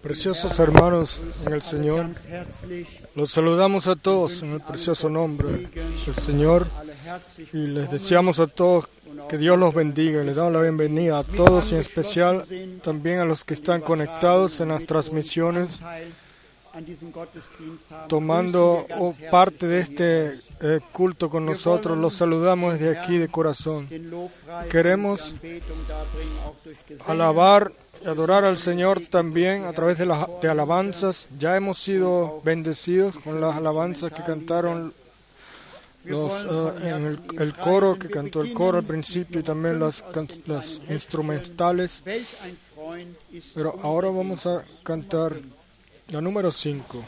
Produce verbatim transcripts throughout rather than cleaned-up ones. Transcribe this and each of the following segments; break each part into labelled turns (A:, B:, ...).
A: Preciosos hermanos en el Señor, los saludamos a todos en el precioso nombre del Señor y les deseamos a todos que Dios los bendiga. Les damos la bienvenida a todos y en especial también a los que están conectados en las transmisiones, tomando parte de este eh, culto con nosotros. Los saludamos desde aquí de corazón. Queremos alabar y adorar al Señor también a través de las de alabanzas. Ya hemos sido bendecidos con las alabanzas que cantaron los, uh, en el, el coro, que cantó el coro al principio, y también las, las instrumentales. Pero ahora vamos a cantar la número cinco.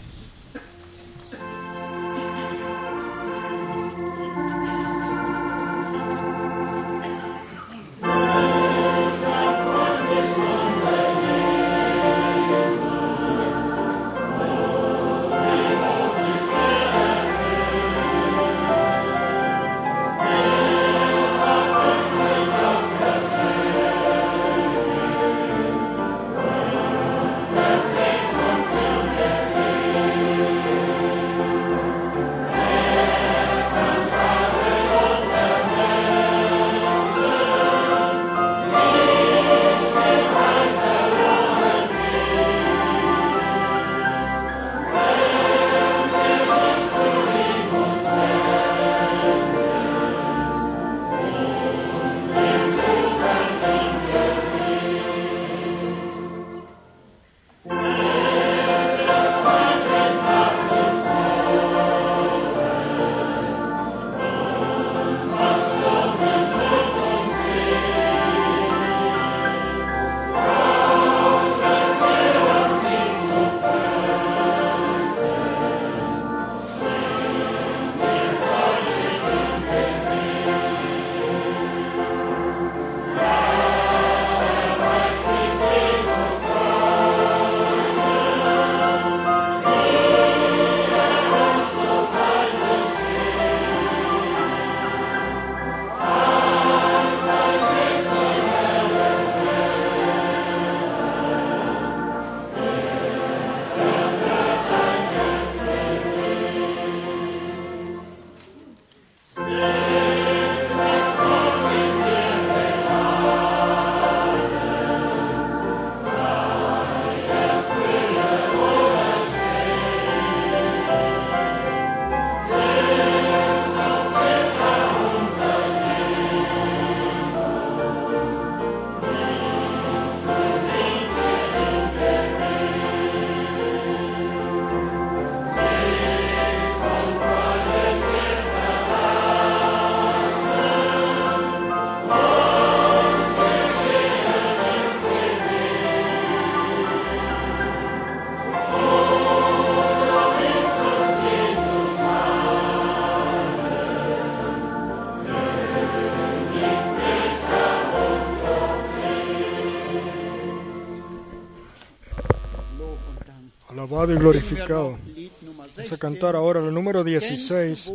A: Alabado y glorificado. Vamos a cantar ahora la número dieciséis.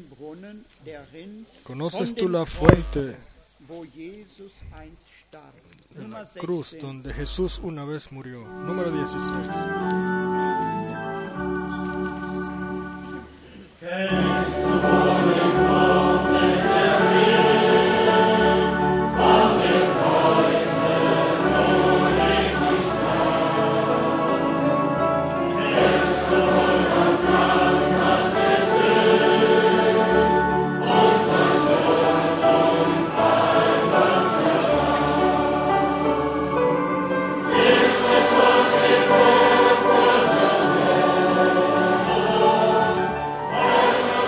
A: ¿Conoces tú la fuente de la cruz donde Jesús una vez murió? Número dieciséis.
B: Oh,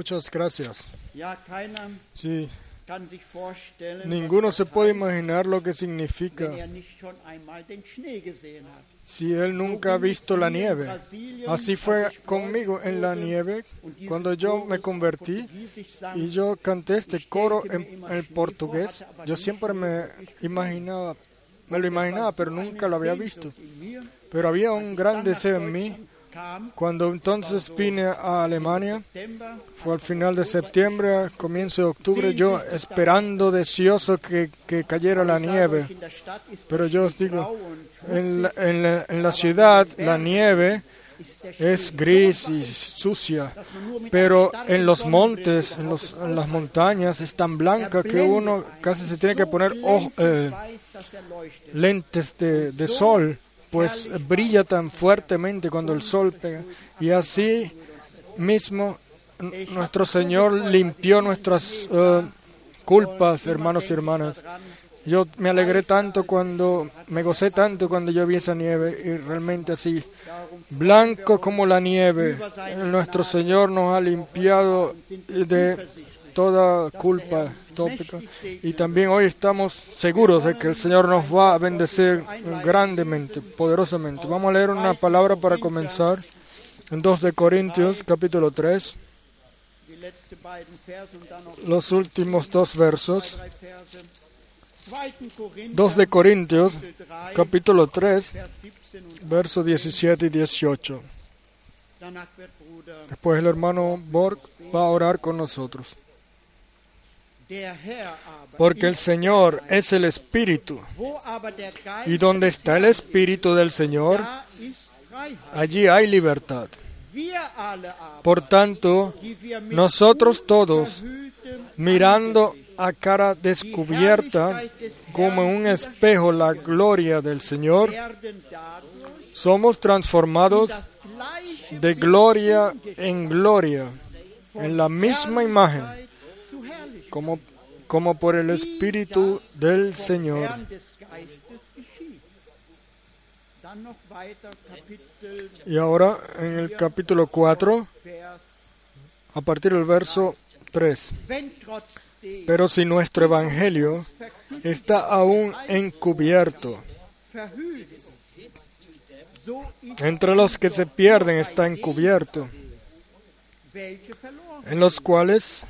A: Muchas gracias.
B: Ja, keiner
A: Sí,
B: kann sich vorstellen,
A: ninguno
B: was
A: se
B: das
A: puede
B: heißt,
A: imaginar lo que significa
B: wenn er nicht schon einmal den Schnee gesehen hat.
A: si él nunca ha visto la nieve. Así fue conmigo en la nieve cuando yo me convertí y yo canté este coro en, en portugués. Yo siempre me imaginaba, me lo imaginaba, pero nunca lo había visto. Pero había un gran deseo en mí. Cuando entonces vine a Alemania, fue al final de septiembre, comienzo de octubre, yo esperando deseoso que, que cayera la nieve. Pero yo os digo, en la, en la, en la ciudad la nieve es gris y sucia, pero en los montes, en, los, en las montañas, es tan blanca que uno casi se tiene que poner ojo, eh, lentes de, de sol, pues brilla tan fuertemente cuando el sol pega. Y así mismo nuestro Señor limpió nuestras uh, culpas, hermanos y hermanas. Yo me alegré tanto cuando, me gocé tanto cuando yo vi esa nieve, y realmente así, blanco como la nieve, nuestro Señor nos ha limpiado de toda culpa, tópica. Y también hoy estamos seguros de que el Señor nos va a bendecir grandemente, poderosamente. Vamos a leer una palabra para comenzar en dos de Corintios, capítulo tres. Los últimos dos versos. dos de Corintios, capítulo tres, versos diecisiete y dieciocho. Después el hermano Borg va a orar con nosotros. Porque el Señor es el Espíritu, y donde está el Espíritu del Señor, allí hay libertad. Por tanto, nosotros todos, mirando a cara descubierta, como en un espejo, la gloria del Señor, somos transformados de gloria en gloria, en la misma imagen, como, como por el Espíritu del Señor. Y ahora, en el capítulo cuatro, a partir del verso tres. Pero si nuestro Evangelio está aún encubierto, entre los que se pierden está encubierto, en los cuales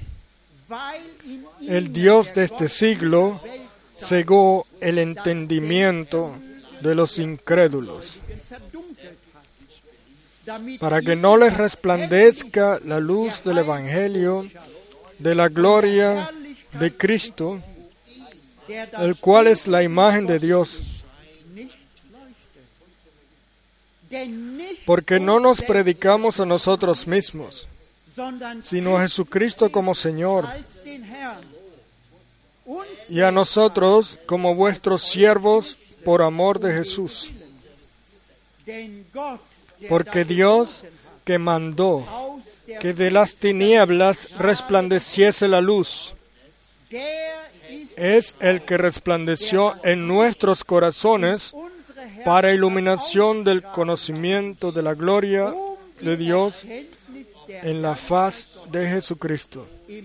A: el Dios de este siglo cegó el entendimiento de los incrédulos, para que no les resplandezca la luz del Evangelio de la gloria de Cristo, el cual es la imagen de Dios. Porque no nos predicamos a nosotros mismos, sino a Jesucristo como Señor, y a nosotros como vuestros siervos por amor de Jesús. Porque Dios, que mandó que de las tinieblas resplandeciese la luz, es el que resplandeció en nuestros corazones para iluminación del conocimiento de la gloria de Dios en la faz de Jesucristo.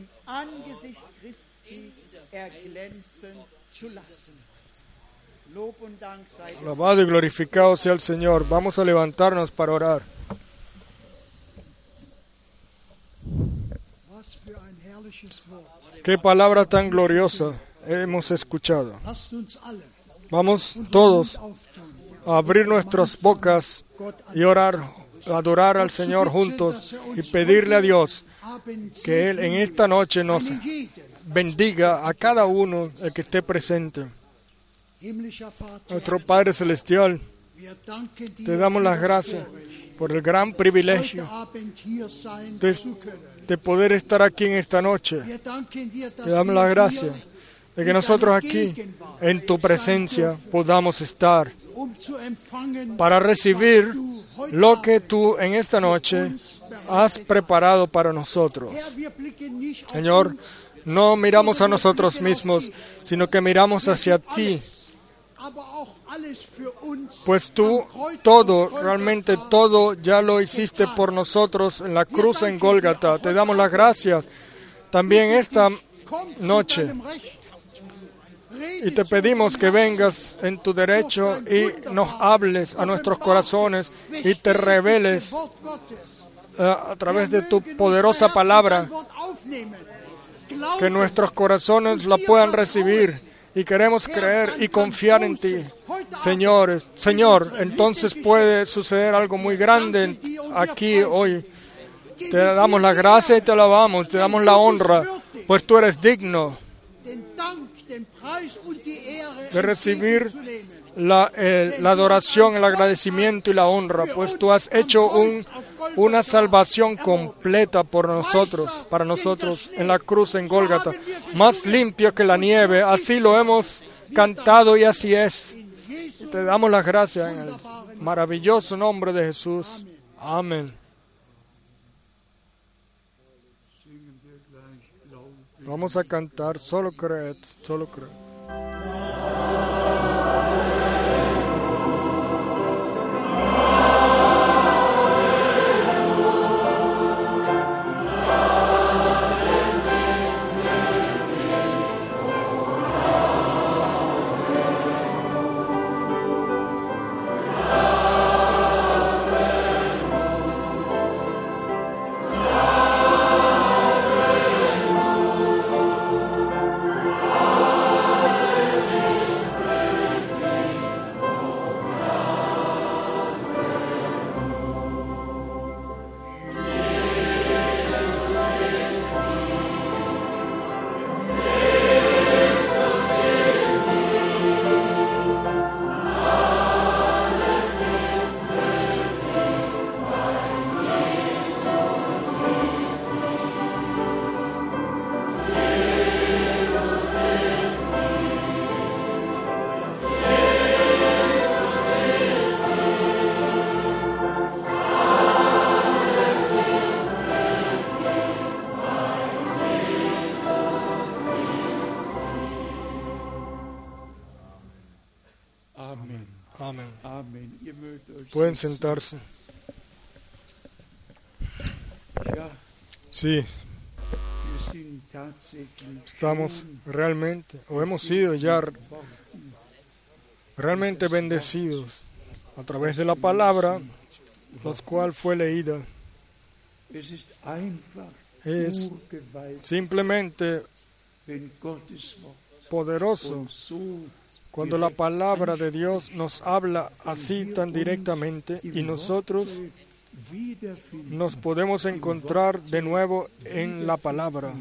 A: Alabado y glorificado sea el Señor. Vamos a levantarnos para orar. Qué palabra tan gloriosa hemos escuchado. Vamos todos a abrir nuestras bocas y orar, adorar al Señor juntos y pedirle a Dios que Él en esta noche nos bendiga a cada uno el que esté presente. Nuestro Padre Celestial, te damos las gracias por el gran privilegio de, de poder estar aquí en esta noche. Te damos las gracias de que nosotros aquí, en tu presencia, podamos estar para recibir lo que tú en esta noche has preparado para nosotros. Señor, no miramos a nosotros mismos, sino que miramos hacia ti. pues tú todo, realmente todo ya lo hiciste por nosotros en la cruz en Gólgata. Te damos las gracias también esta noche y te pedimos que vengas en tu derecho y nos hables a nuestros corazones y te reveles uh, a través de tu poderosa palabra, que nuestros corazones la puedan recibir. Y queremos creer y confiar en ti, señores. Señor, entonces puede suceder algo muy grande aquí hoy. Te damos la gracia y te alabamos, te damos la honra, pues tú eres digno de recibir la, eh, la adoración, el agradecimiento y la honra, pues tú has hecho un, una salvación completa por nosotros, para nosotros, en la cruz en Gólgata, más limpio que la nieve. Así lo hemos cantado y así es. Y te damos las gracias en el maravilloso nombre de Jesús. Amén. Vamos a cantar, solo creed, solo creed. Pueden sentarse. Sí, estamos realmente, o hemos sido ya realmente bendecidos a través de la palabra, la cual fue leída. Es simplemente poderoso cuando la palabra de Dios nos habla así tan directamente y nosotros nos podemos encontrar de nuevo en la palabra.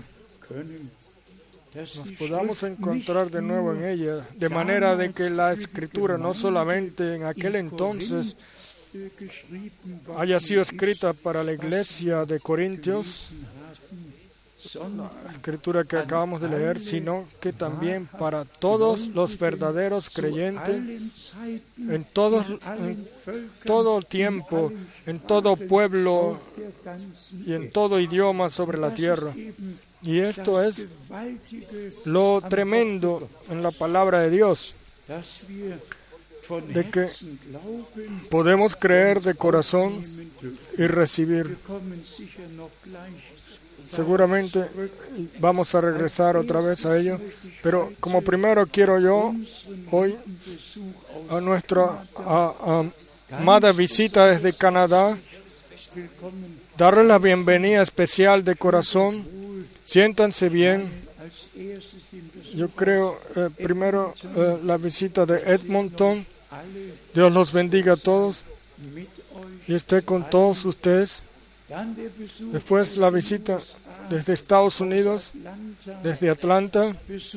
A: Nos podamos encontrar de nuevo en ella, de manera de que la Escritura no solamente en aquel entonces haya sido escrita para la iglesia de Corintios, la escritura que acabamos de leer, sino que también para todos los verdaderos creyentes en todo, en todo tiempo, en todo pueblo y en todo idioma sobre la tierra. Y esto es lo tremendo en la palabra de Dios, de que podemos creer de corazón y recibir. Seguramente vamos a regresar otra vez a ello, pero como primero quiero yo hoy a nuestra a, a, amada visita desde Canadá darle la bienvenida especial de corazón. Siéntanse bien. Yo creo eh, primero eh, la visita de Edmonton. Dios los bendiga a todos y esté con todos ustedes. Después la visita desde Estados Unidos, desde Atlanta.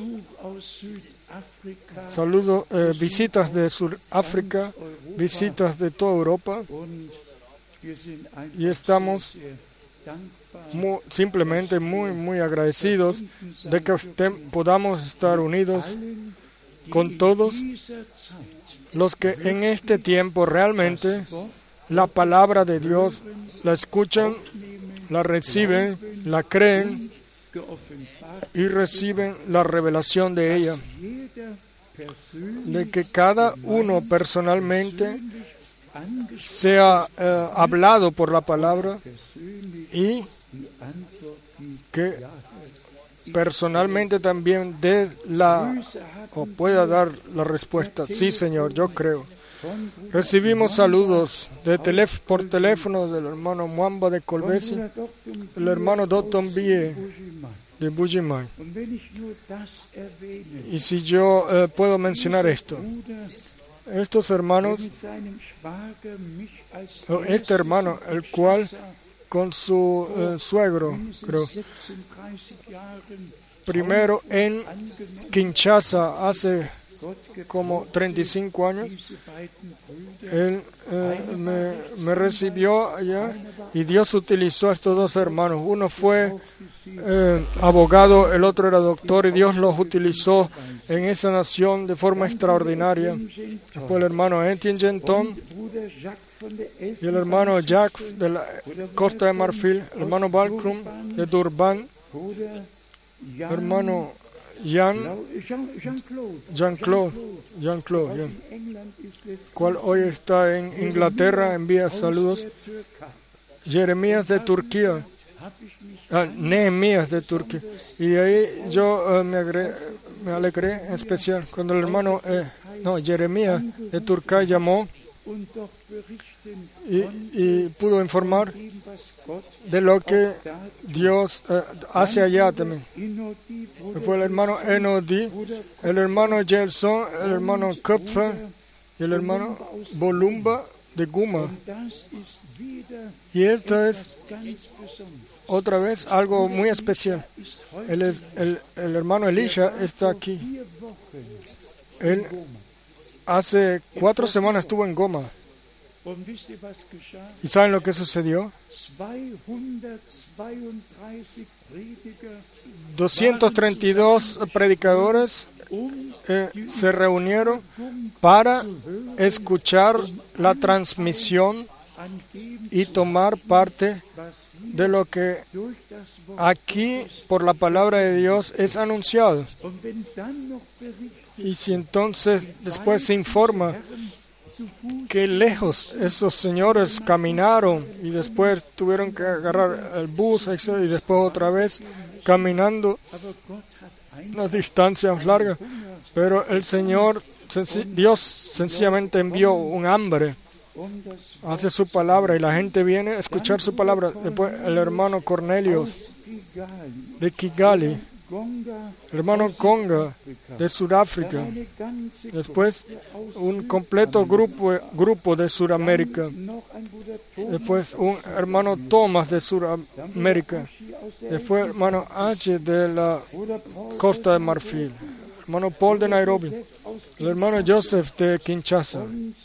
A: Saludo, eh, visitas de Sudáfrica, visitas de toda Europa. Y estamos muy, simplemente muy, muy agradecidos de que usted, podamos estar unidos con todos los que en este tiempo realmente la palabra de Dios la escuchan, la reciben, la creen y reciben la revelación de ella. de que cada uno personalmente sea eh, hablado por la palabra y que personalmente también dé la o pueda dar la respuesta. Sí, Señor, yo creo. Recibimos saludos de teléf- por teléfono del hermano Mwamba de Colbesi, del hermano Dotton Bie de Bujimai. Y si yo eh, puedo mencionar esto, estos hermanos, o este hermano, el cual con su eh, suegro, creo, primero en Kinshasa hace como treinta y cinco años, él eh, me, me recibió allá y Dios utilizó a estos dos hermanos. Uno fue eh, abogado, el otro era doctor, y Dios los utilizó en esa nación de forma extraordinaria. Después el hermano Etienne Genton y el hermano Jack de la Costa de Marfil, el hermano Balkrum de Durban, el hermano Jean, Jean-Claude, Jean-Claude, Jean, cual hoy está en Inglaterra, envía saludos. Jeremías de Turquía, ah, Nehemías de Turquía. Y de ahí yo uh, me, agre, me alegré en especial cuando el hermano, eh, no, Jeremías de Turquía llamó y, y pudo informar de lo que Dios eh, hace allá también. Después el hermano Enodi, el hermano Gelson, el hermano Köpfer y el hermano Bolumba de Guma. Y esto es otra vez algo muy especial. Él es, el, el hermano Elisha está aquí. Él hace cuatro semanas estuvo en Goma. ¿Y saben lo que sucedió? doscientos treinta y dos predicadores eh, se reunieron para escuchar la transmisión y tomar parte de lo que aquí por la palabra de Dios es anunciado. Y si entonces después se informa que lejos esos señores caminaron y después tuvieron que agarrar el bus y después otra vez caminando unas distancias largas, pero el Señor, Dios sencillamente envió un hambre hacia su palabra y la gente viene a escuchar su palabra. Después el hermano Cornelio de Kigali, el hermano Conga de Sudáfrica, después un completo grupo, grupo de Sudamérica, después un hermano Thomas de Sudamérica, después hermano H de la Costa de Marfil, hermano Paul de Nairobi, el hermano Joseph de Kinshasa,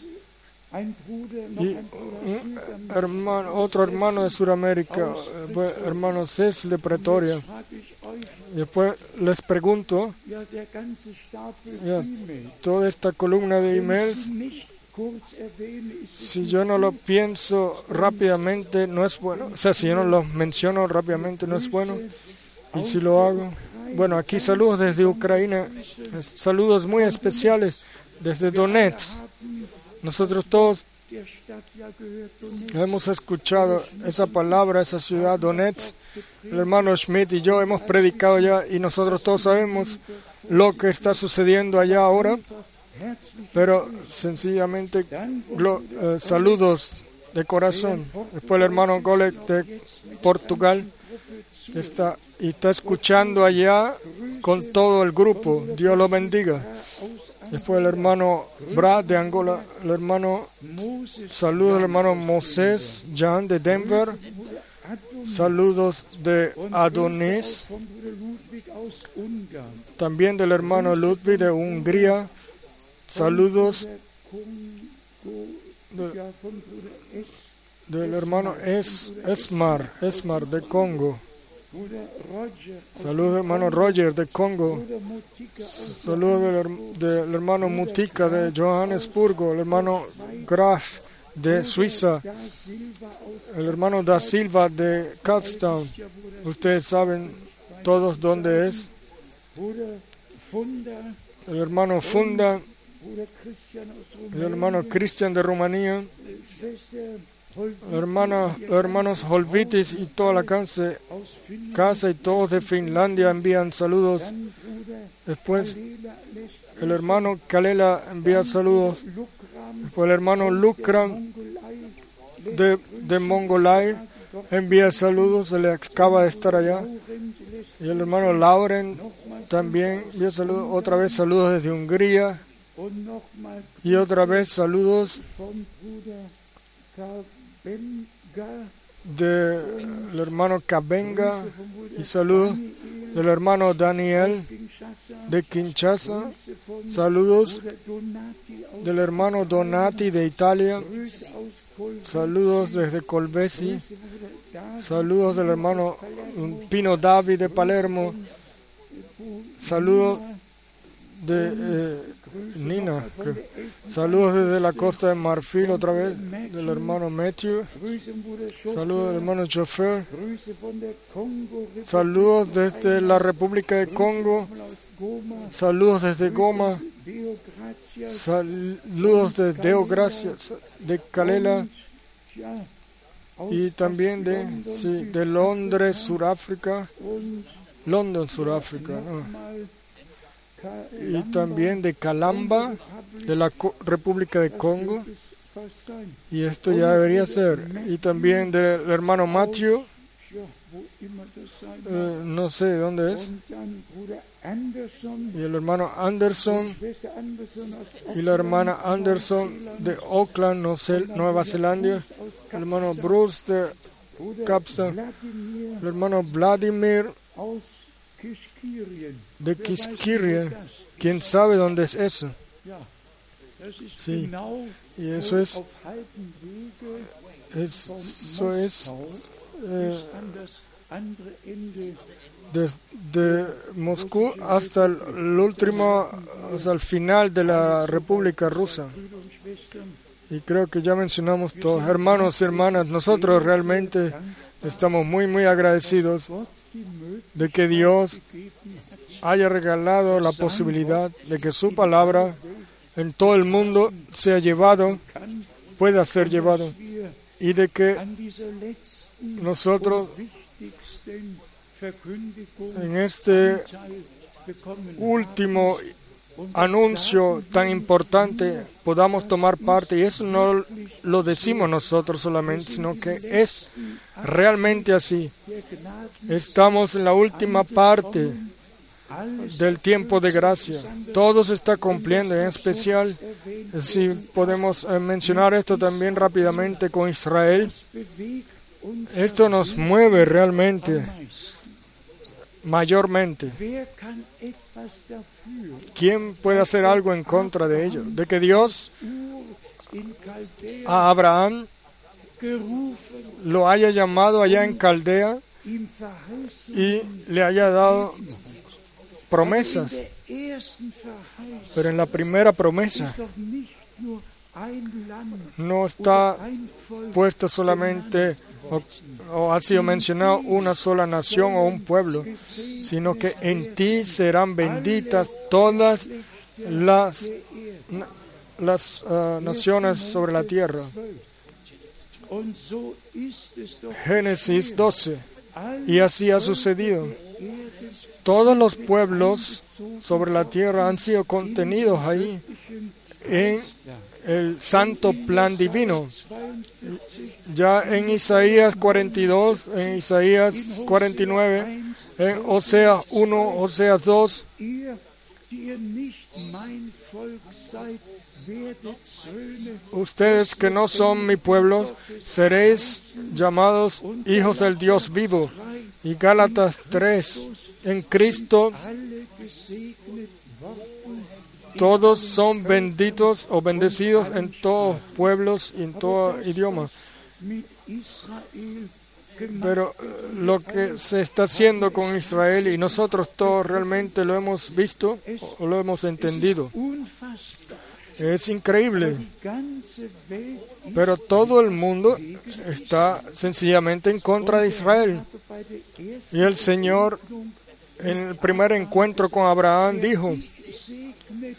A: y un hermano, otro hermano de Sudamérica, hermano Cecil de Pretoria. Y después les pregunto, ya, toda esta columna de emails, si yo no lo pienso rápidamente, no es bueno. O sea, si yo no lo menciono rápidamente, no es bueno. Y si lo hago, bueno, aquí saludos desde Ucrania, saludos muy especiales desde Donetsk. Nosotros todos hemos escuchado esa palabra, esa ciudad, Donetsk. El hermano Schmidt y yo hemos predicado ya y nosotros todos sabemos lo que está sucediendo allá ahora. Pero sencillamente lo, eh, saludos de corazón. Después el hermano Golek de Portugal está, y está escuchando allá con todo el grupo. Dios lo bendiga. Después el hermano Brad de Angola, el hermano, saludos al hermano Moses Jan de Denver, saludos de Adonis, también del hermano Ludwig de Hungría, saludos de, del hermano es, Esmar, Esmar de Congo. Saludos del hermano Roger de Congo. Saludos del, del hermano Mutika de Johannesburgo. El hermano Graf de Suiza. El hermano Da Silva de Capstown. Ustedes saben todos dónde es. el hermano Funda,
C: Bruder Christian aus
A: el hermano Cristian de Rumanía,
C: Schwester
A: hermanos, hermanos Holvitis y toda la casa,
C: aus Finnland,
A: casa y todos de Finlandia envían saludos.
C: dann Bruder
A: Después
C: Lela lässt
A: el hermano Kalela envía saludos.
C: Lukram
A: Después el hermano Lukram
C: Mongolei
A: de, de Mongolai envía saludos. Él acaba de estar allá.
C: Laurent lässt
A: Y el hermano Lauren también envía saludos. Otra vez saludos desde Hungría.
C: und nochmal
A: Y otra vez saludos
C: vom Bruder Kabenga,
A: del hermano Kabenga.
C: vom Bruder
A: Y saludos del hermano Daniel
C: Kinshasa,
A: de Kinshasa.
C: Grüße vom
A: Saludos
C: Bruder Donati aus
A: del hermano Donati de Italia.
C: Grüße aus Kolbe,
A: Saludos desde Colbesi.
C: Grüße Bruder David,
A: Saludos del hermano Pino Davi de Palermo. Saludos de eh, Nina. creo. Saludos desde la costa de Marfil otra vez del hermano Matthew.
C: Grüße Bruder Schoff,
A: Saludos del hermano Chauffeur.
C: Grüße von der Kongo,
A: Saludos desde la República de Congo.
C: aus Goma,
A: Saludos desde Goma.
C: Deo Gratia,
A: Saludos de Deo Gracias de Kalela.
C: ja, aus
A: Y también de,
C: London,
A: sí, de Londres, Sudáfrica.
C: und
A: London, Sudáfrica. ¿no?
C: mal Ka-
A: Y también de Calamba, de la Co- República de Congo.
C: es fast sein.
A: Y esto ya debería ser. Y también del hermano Matthew,
C: Ja, wo immer das sein mag.
A: eh, no sé de dónde es.
C: Und dann Bruder Anderson,
A: Y el hermano Anderson
C: Schwester Anderson aus
A: y la hermana Anderson de Auckland, no sé, Nueva Zelanda.
C: aus
A: El hermano Bruce de
C: Bruder
A: Kapsta.
C: Vladimir
A: El hermano Vladimir
C: aus Kiskirien.
A: de
C: Wer weiß
A: Kiskirien.
C: das?
A: ¿Quién sabe dónde es eso?
C: Ja, das ist
A: Sí.
C: genau
A: Y
C: so
A: eso es,
C: auf halbem Wege
A: es- eso es eh,
C: an das andere Ende.
A: desde Moscú hasta el, el último, hasta el final de la República Rusa.
C: Brüder und Schwestern,
A: Y creo que ya mencionamos todos, hermanos y hermanas, nosotros realmente estamos muy, muy agradecidos
C: Gott die Möglichkeit
A: de que Dios
C: gegeben hat,
A: haya regalado la posibilidad de que su palabra en todo el mundo sea llevado,
C: kann,
A: pueda ser llevado,
C: wir
A: y de que
C: an dieser letzten
A: nosotros
C: und wichtigsten Verkündigung
A: en este
C: Anteil bekommen
A: último
C: haben. Und
A: anuncio tan importante podamos tomar parte, y eso no lo decimos nosotros solamente, sino que es realmente así.
C: der Gnaden
A: Estamos en la última parte
C: alles
A: del tiempo de gracia. Todo se está cumpliendo, en especial
C: erwähnt
A: si podemos eh, mencionar esto también rápidamente con Israel.
C: bewegt uns
A: Esto nos mueve realmente,
C: meist.
A: mayormente.
C: Wer kann etwas dafür?
A: ¿Quién puede hacer algo en contra de ello? De que Dios
C: Ur in Chaldea
A: a Abraham
C: gerufen,
A: lo haya llamado allá en Caldea
C: ihm verheißen,
A: y le haya dado promesas.
C: in der ersten Verheißung
A: Pero en la primera promesa
C: ist doch nicht nur ein Land
A: no está
C: oder ein Volk,
A: puesto solamente o, o ha sido mencionado una sola nación o un pueblo, sino que en ti serán benditas todas las, na- las ah, naciones sobre la tierra.
C: und so ist es doch
A: Génesis doce.
C: all
A: Y así ha sucedido. Todos los pueblos sobre la tierra han sido contenidos ahí en el santo plan divino. Ya en Isaías cuarenta y dos, en Isaías cuarenta y nueve, en Oseas uno, Oseas dos,
C: ihr, die ihr nicht mein Volk seid, werdet Söhne
A: ustedes que no son mi pueblo, seréis llamados hijos del Dios vivo. Y Gálatas tres, en Cristo
C: alle gesegnet worden
A: todos son benditos o bendecidos en todos pueblos y en todo idioma.
C: mit Israel gemacht.
A: Pero eh, lo que se está haciendo con Israel, y nosotros todos realmente lo hemos visto o lo hemos entendido,
C: Unfassbar.
A: es increíble.
C: Die ganze Welt
A: Pero todo el mundo está sencillamente en contra de Israel.
C: hatte bei der ersten
A: Y el Señor, en el primer encuentro con Abraham, dijo,
C: segne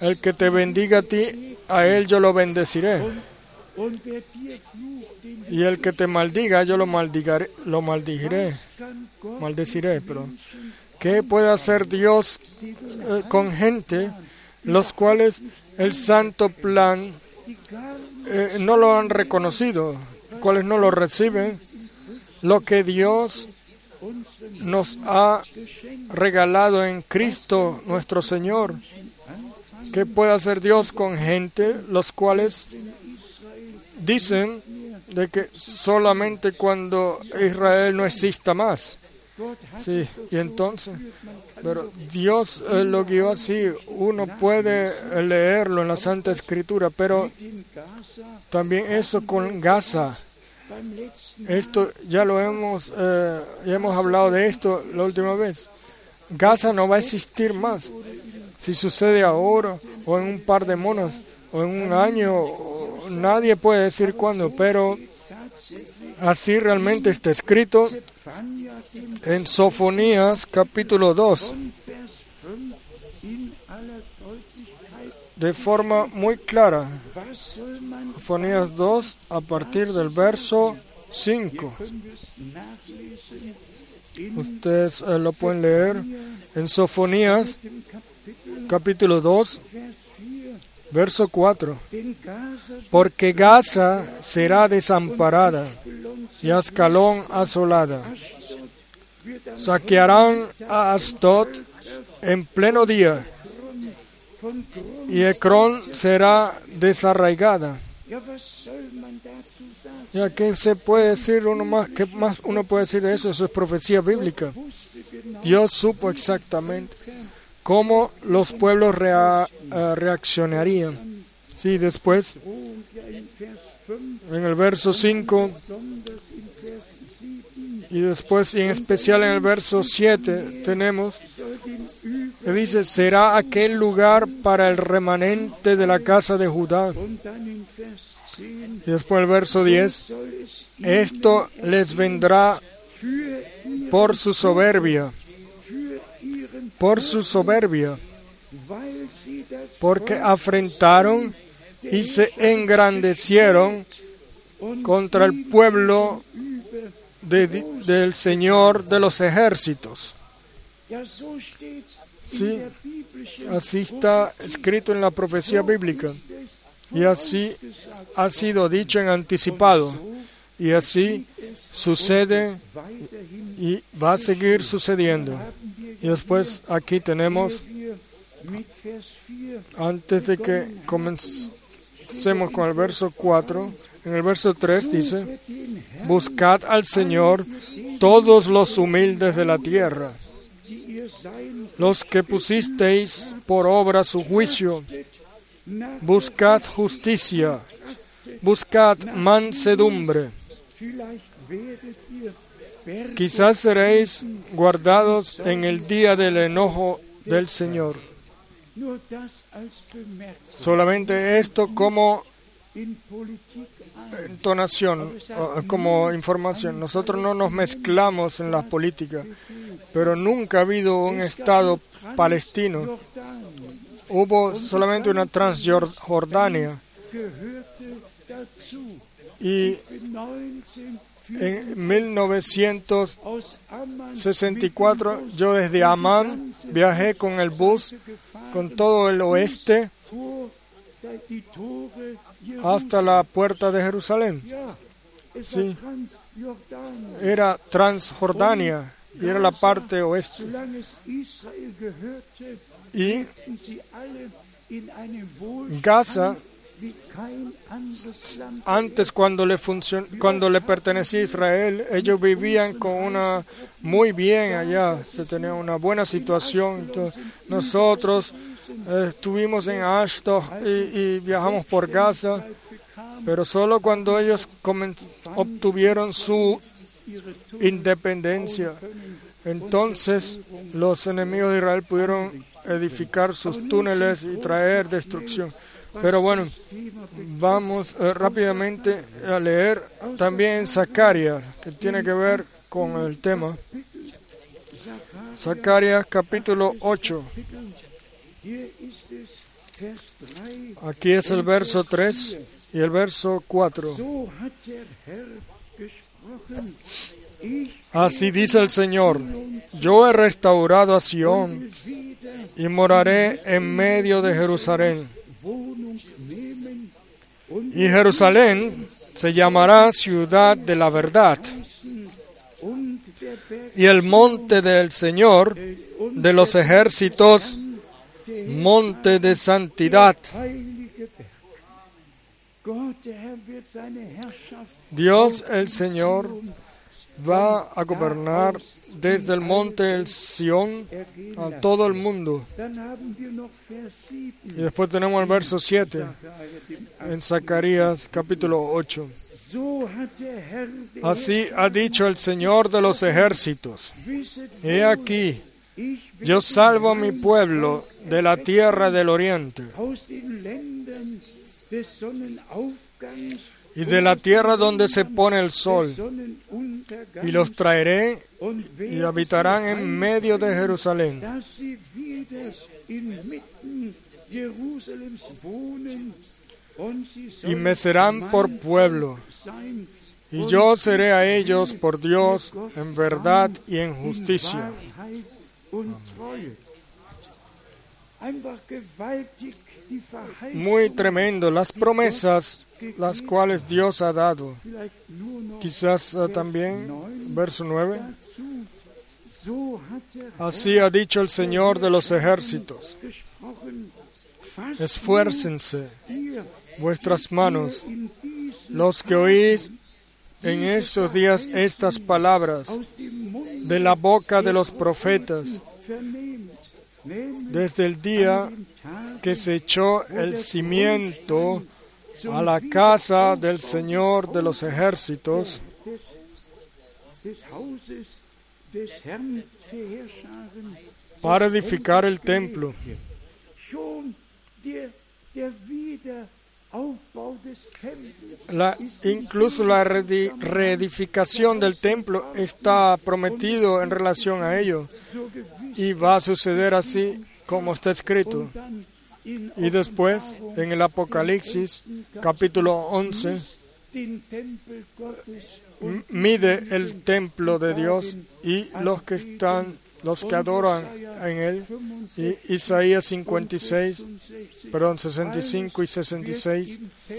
A: El que te bendiga a ti, a él yo lo bendeciré.
C: Und wer dir flucht, den
A: Y el que te maldiga, yo lo maldigaré, lo maldigiré,
C: kann Gott
A: maldeciré, perdón. ¿Qué puede hacer Dios eh, con gente los cuales el santo plan eh, no lo han reconocido, cuales no lo reciben? Lo que Dios nos ha regalado en Cristo nuestro Señor. ¿Qué puede hacer Dios con gente los cuales dicen de que solamente cuando Israel no exista más? Sí, y entonces, pero Dios eh, lo guió así. Uno puede leerlo en la Santa Escritura, pero también eso con Gaza. Esto ya lo hemos, eh, ya hemos hablado de esto la última vez. Gaza no va a existir más. Si sucede ahora, o en un par de monos, o en un año, nadie puede decir cuándo, pero así realmente está escrito en Sofonías capítulo dos, de forma muy clara. Sofonías dos, a partir del verso cinco. Ustedes eh, lo pueden leer en Sofonías capítulo dos, verso cuatro. Porque Gaza será desamparada y Ascalón asolada. Saquearán a Asdod en pleno día y Ecrón será desarraigada. ¿Ya qué se puede decir uno más? ¿Qué más uno puede decir de eso? Eso es profecía bíblica. Dios supo exactamente cómo los pueblos rea, uh, reaccionarían. Sí, después, en el verso cinco, y después, y en especial en el verso siete, tenemos, que dice, será aquel lugar para el remanente de la casa de Judá. Y después el verso diez, esto les vendrá por su soberbia, por su soberbia, porque afrentaron y se engrandecieron contra el pueblo de, del Señor de los ejércitos. Sí, así está escrito en la profecía bíblica. Y así ha sido dicho en anticipado. Y así sucede y va a seguir sucediendo. Y después aquí tenemos, antes de que comencemos con el verso cuatro, en el verso tres dice, buscad al Señor todos los humildes de la tierra, los que pusisteis por obra su juicio. Buscad justicia, buscad mansedumbre. Quizás seréis guardados en el día del enojo del Señor. Solamente esto como entonación, como información. Nosotros no nos mezclamos en la política, pero nunca ha habido un Estado palestino. Hubo solamente una Transjordania. Y en mil novecientos sesenta y cuatro yo desde Amán viajé con el bus con todo el oeste hasta la puerta de Jerusalén. Sí, era Transjordania y era la parte oeste. Y Gaza, antes cuando le funcion, cuando le pertenecía a Israel, ellos vivían con una muy bien allá, se tenía una buena situación. Entonces, nosotros eh, estuvimos en Ashdod y, y viajamos por Gaza, pero solo cuando ellos obtuvieron su independencia, entonces los enemigos de Israel pudieron edificar sus túneles y traer destrucción. Pero bueno, vamos eh, rápidamente a leer también Zacarías, que tiene que ver con el tema. Zacarías capítulo ocho. Aquí es el verso tres y el verso cuatro. Así dice el Señor, yo he restaurado a Sión y moraré en medio de Jerusalén. Y Jerusalén se llamará ciudad de la verdad. Y el monte del Señor de los ejércitos, monte de santidad. Dios el Señor va a gobernar desde el monte del Sión a todo el mundo. Y después tenemos el verso siete en Zacarías capítulo ocho. Así ha dicho el Señor de los ejércitos. He aquí, yo salvo a mi pueblo de la tierra del oriente y de la tierra donde se pone el sol, y los traeré y habitarán en medio de Jerusalén. Y me serán por pueblo, y yo seré a ellos por Dios en verdad y en justicia. Muy tremendo las promesas las cuales Dios ha dado. Quizás uh, también, verso nueve. Así ha dicho el Señor de los ejércitos. Esfuércense vuestras manos, los que oís en estos días estas palabras de la boca de los profetas, desde el día que se echó el cimiento a la casa del Señor de los ejércitos, para edificar el templo. La, incluso la reedificación del templo está prometido en relación a ello, y va a suceder así como está escrito. Y después, en el Apocalipsis, capítulo once, mide el templo de Dios y los que están, los que adoran en él. Y Isaías cincuenta y seis, perdón, sesenta y cinco y sesenta y seis.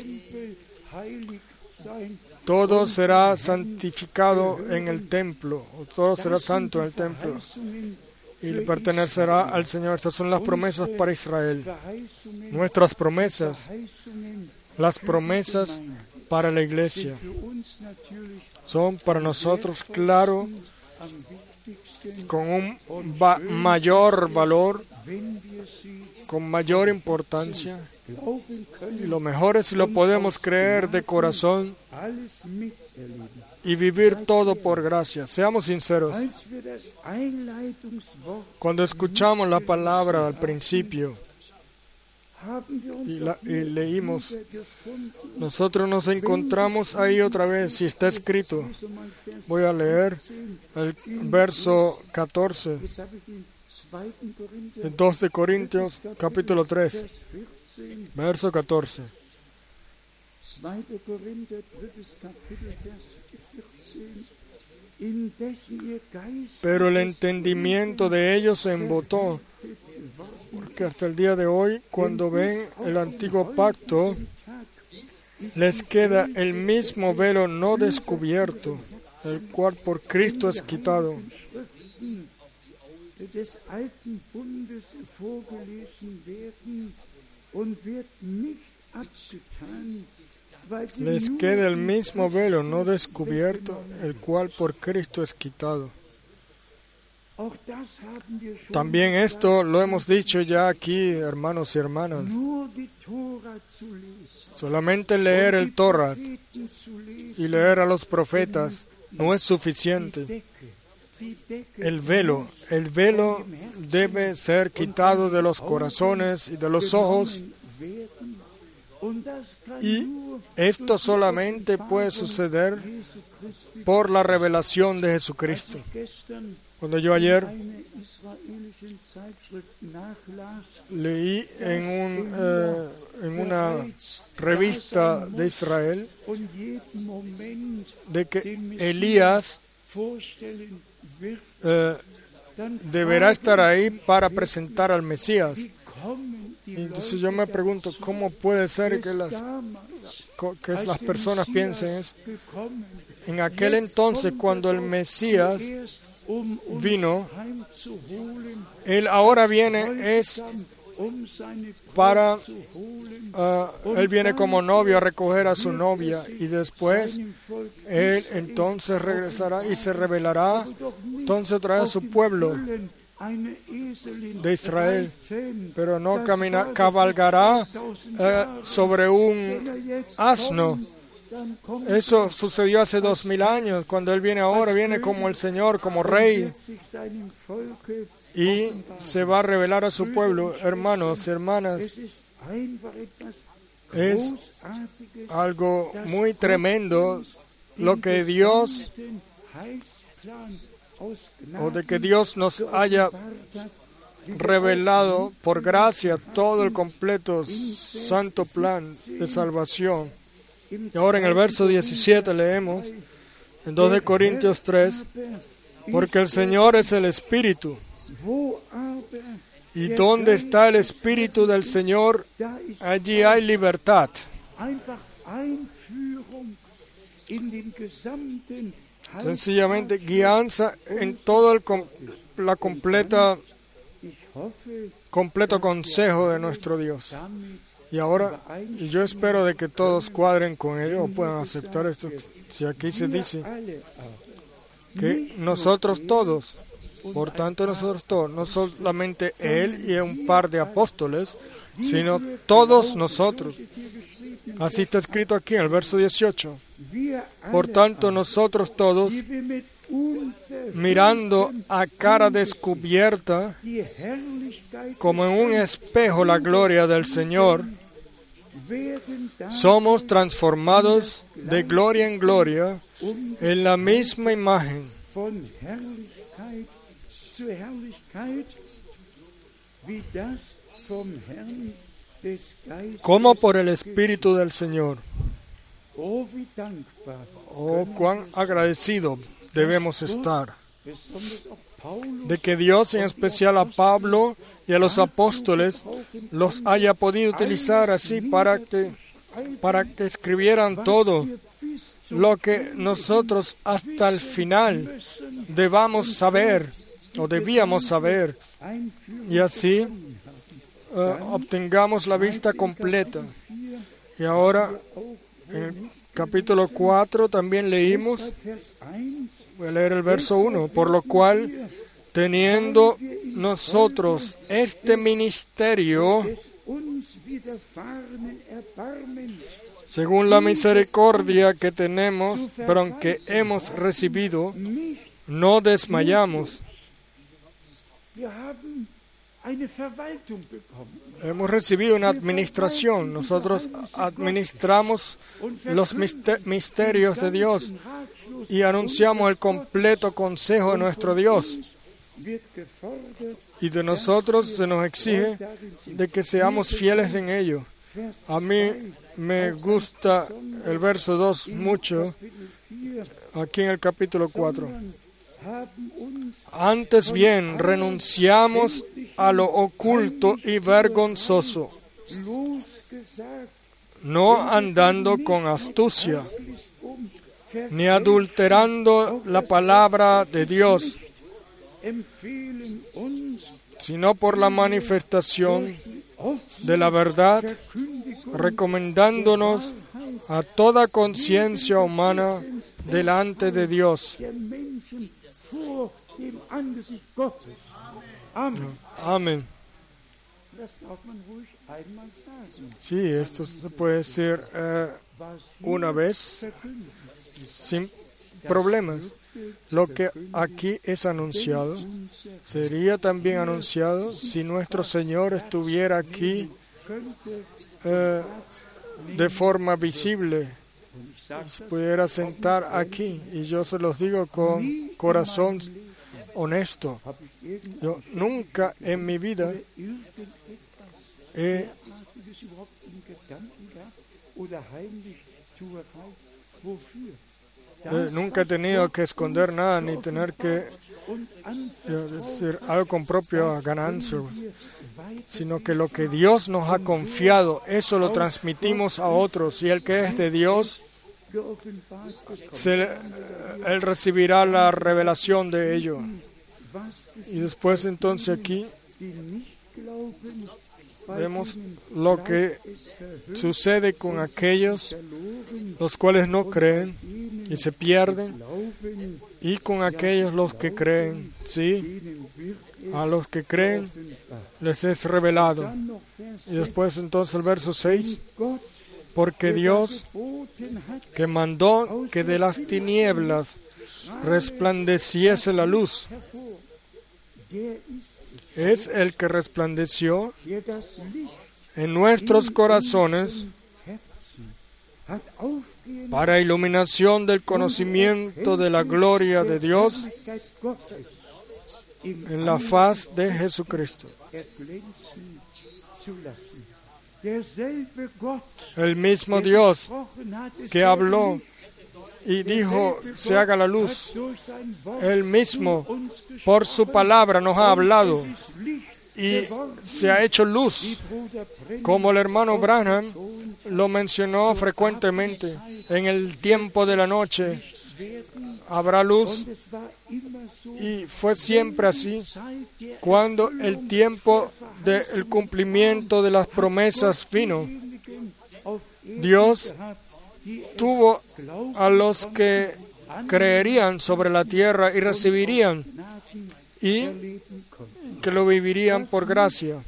A: Todo será santificado en el templo, todo será santo en el templo, y pertenecerá al Señor. Estas son las promesas para Israel. Nuestras promesas, las promesas para la iglesia, son para nosotros, claro, con un va- mayor valor, con mayor importancia. Y lo mejor es si lo podemos creer de corazón y vivir todo por gracia. Seamos sinceros. Cuando escuchamos la palabra al principio y, la, y leímos, nosotros nos encontramos ahí otra vez. Si está escrito, voy a leer el verso catorce, dos de Corintios, capítulo tres, verso catorce. Pero el entendimiento de ellos se embotó, porque hasta el día de hoy, cuando ven el antiguo pacto, les queda el mismo velo no descubierto, el cual por Cristo es quitado. Les queda el mismo velo no descubierto, el cual por Cristo es quitado. También esto lo hemos dicho ya aquí, hermanos y hermanas. Solamente leer el Torah y leer a los profetas no es suficiente. El velo, el velo debe ser quitado de los corazones y de los ojos. Y esto solamente puede suceder por la revelación de Jesucristo. Cuando yo ayer leí en, un, eh, en una revista de Israel de que Elías eh, deberá estar ahí para presentar al Mesías. Y entonces yo me pregunto, ¿cómo puede ser que las, que las personas piensen eso? En aquel entonces, cuando el Mesías vino, Él ahora viene es para, uh, Él viene como novio a recoger a su novia, y después Él entonces regresará y se revelará entonces otra vez a su pueblo de Israel, pero no camina, cabalgará uh, sobre un asno. Eso sucedió hace dos mil años. Cuando Él viene ahora, viene como el Señor, como Rey, y se va a revelar a su pueblo. Hermanos y hermanas, es algo muy tremendo lo que Dios, o de que Dios nos haya revelado por gracia todo el completo santo plan de salvación. Y ahora en el verso diecisiete leemos, en dos de Corintios tres, porque el Señor es el Espíritu, y donde está el Espíritu del Señor, allí hay libertad. Sencillamente guianza en todo el com- la completa completo consejo de nuestro Dios. Y ahora yo espero de que todos cuadren con ello o puedan aceptar esto. Si aquí se dice que nosotros todos, por tanto nosotros todos, no solamente Él y un par de apóstoles, sino todos nosotros. Así está escrito aquí en el verso dieciocho. Por tanto nosotros todos, mirando a cara descubierta, como en un espejo la gloria del Señor, somos transformados de gloria en gloria en la misma imagen, como por el Espíritu del Señor. Oh, cuán agradecido debemos estar de que Dios, en especial a Pablo y a los apóstoles, los haya podido utilizar así para que, para que escribieran todo lo que nosotros hasta el final debamos saber o debíamos saber, y así uh, obtengamos la vista completa. Y ahora en el capítulo cuatro también leímos, voy a leer el verso uno, por lo cual, teniendo nosotros este ministerio, según la misericordia que tenemos, pero que hemos recibido, no desmayamos. Hemos recibido una administración. Nosotros administramos los misterios de Dios y anunciamos el completo consejo de nuestro Dios. Y de nosotros se nos exige de que seamos fieles en ello. A mí me gusta el verso dos mucho, aquí en el capítulo cuatro. Antes bien, renunciamos a lo oculto y vergonzoso, no andando con astucia, ni adulterando la palabra de Dios, sino por la manifestación de la verdad, recomendándonos a toda conciencia humana delante de Dios. Amén. Sí, esto se puede decir eh, una vez sin problemas. Lo que aquí es anunciado sería también anunciado si nuestro Señor estuviera aquí eh, de forma visible, se pudiera sentar aquí. Y yo se los digo con corazón honesto. Yo nunca en mi vida he, eh, nunca he tenido que esconder nada ni tener que eh, decir algo con propia ganancia, sino que lo que Dios nos ha confiado, eso lo transmitimos a otros, y el que es de Dios, se, él recibirá la revelación de ello. Y después entonces aquí vemos lo que sucede con aquellos los cuales no creen y se pierden, y con aquellos los que creen, ¿sí? A los que creen les es revelado. Y después entonces el verso seis, porque Dios, que mandó que de las tinieblas resplandeciese la luz, es el que resplandeció en nuestros corazones para iluminación del conocimiento de la gloria de Dios en la faz de Jesucristo. El mismo Dios que habló y dijo, se haga la luz, Él mismo por su palabra nos ha hablado y se ha hecho luz, como el hermano Branham lo mencionó frecuentemente. En el tiempo de la noche habrá luz, y fue siempre así. Cuando el tiempo del cumplimiento de las promesas vino, Dios tuvo a los que creerían sobre la tierra y recibirían y que lo vivirían por gracia.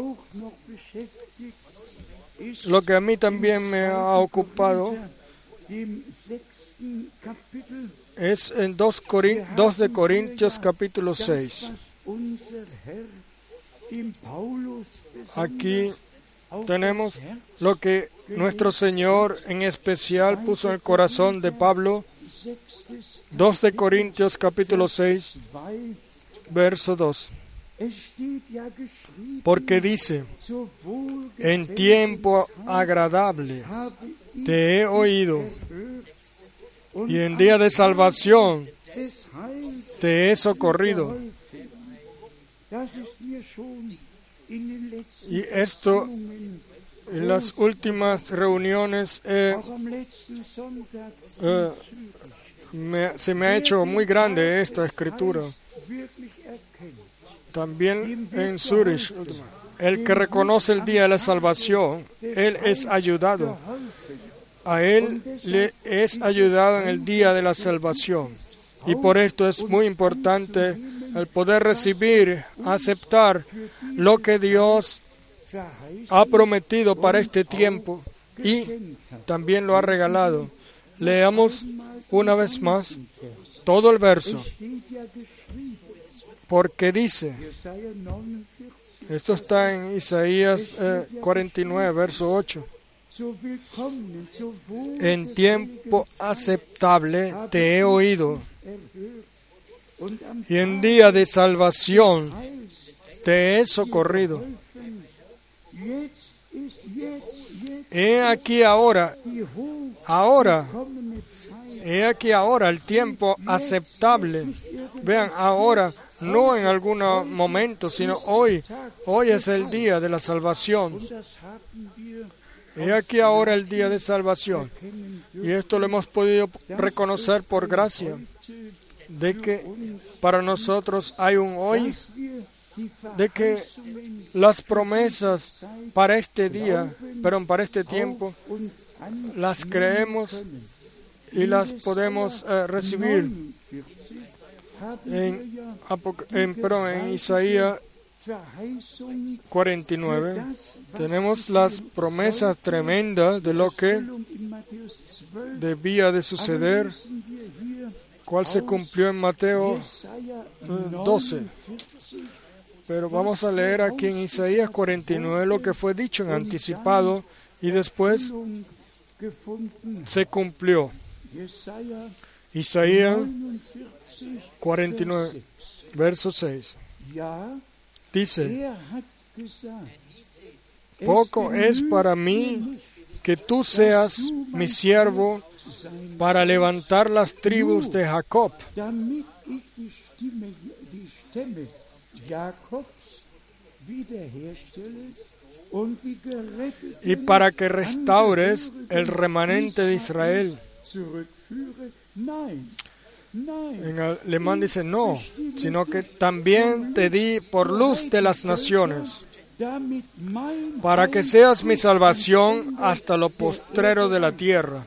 A: Lo que a mí también me ha ocupado es en dos de Corintios capítulo seis. Aquí tenemos lo que nuestro Señor en especial puso en el corazón de Pablo. dos de Corintios capítulo seis, verso dos. Porque dice, en tiempo agradable te he oído, y en día de salvación te he socorrido. Y esto en las últimas reuniones eh, eh, me, se me ha hecho muy grande esta escritura. También en Zurich, el que reconoce el día de la salvación, él es ayudado. A él le es ayudado en el día de la salvación. Y por esto es muy importante el poder recibir, aceptar lo que Dios ha prometido para este tiempo y también lo ha regalado. Leamos una vez más todo el verso. Porque dice, esto está en Isaías eh, cuarenta y nueve, verso ocho. En tiempo aceptable te he oído, y en día de salvación te he socorrido. He aquí ahora, ahora, he aquí ahora el tiempo aceptable. Vean, ahora, no en algún momento, sino hoy. Hoy es el día de la salvación. He aquí ahora el día de salvación. Y esto lo hemos podido reconocer por gracia, de que para nosotros hay un hoy, de que las promesas para este día, perdón, para este tiempo, las creemos y las podemos eh, recibir. En, en, perdón, en Isaías cuarenta y nueve tenemos las promesas tremendas de lo que debía de suceder, cual se cumplió en Mateo doce. Pero vamos a leer aquí en Isaías cuarenta y nueve lo que fue dicho en anticipado y después se cumplió. Isaías cuarenta y nueve, verso seis.
C: Ja,
A: Dice,
C: er hat gesagt,
A: poco es para mí que tú seas mi siervo para levantar las tribus de Jacob.
C: damit ich die Stimme, die Stämme Jakobs wiederherstelle und die geretteten
A: Y para que restaures el remanente de Israel.
C: zurückführe. Nein, nein.
A: En alemán dice no, sino que también te di por luz de las naciones,
C: Damit mein
A: para que seas mi salvación hasta lo postrero de la tierra.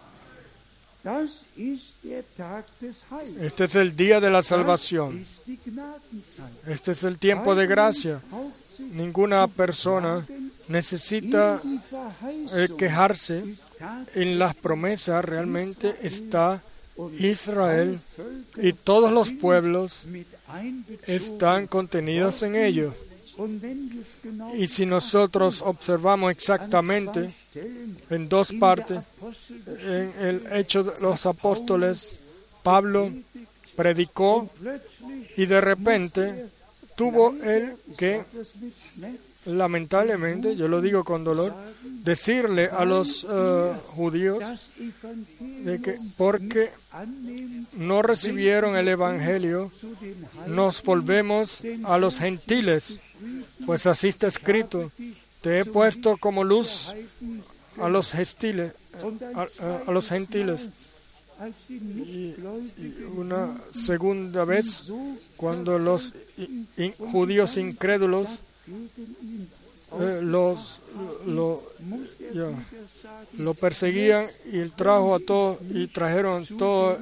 C: Das ist der Tag des Heils.
A: Este es el día de la
C: Das
A: salvación.
C: ist die Gnadenzeit.
A: Este es el tiempo de gracia. Ninguna persona necesita
C: Die
A: eh,
C: Verheißung
A: quejarse.
C: ist tatsächlich
A: En las promesas realmente está Israel y todos los pueblos
C: mit einbezogen.
A: están contenidos en ello.
C: Und wenn wir es genau
A: Y si nosotros observamos exactamente
C: an zwei Stellen
A: en dos
C: in der
A: partes,
C: Apostelgeschichte
A: en el Hecho de los Apóstoles, Pablo predicó
C: plötzlich
A: y de repente tuvo él que,
C: das mit Schmerz
A: lamentablemente, yo lo digo con dolor, decirle a los eh, judíos
C: das Evangelium
A: de que porque
C: annehmen,
A: no recibieron el Evangelio,
C: zu den Heiligen
A: nos volvemos a los gentiles, pues así está escrito, te he puesto como luz a los gentiles, a, a- a los gentiles.
C: als sie
A: Y,
C: nicht
A: y
C: gläubigen
A: una segunda vez,
C: so
A: cuando los i- in- judíos incrédulos
C: gegen ihn
A: eh, los, lo,
C: muss er
A: ja,
C: wieder sagen,
A: lo perseguían y él trajo a todos y trajeron todos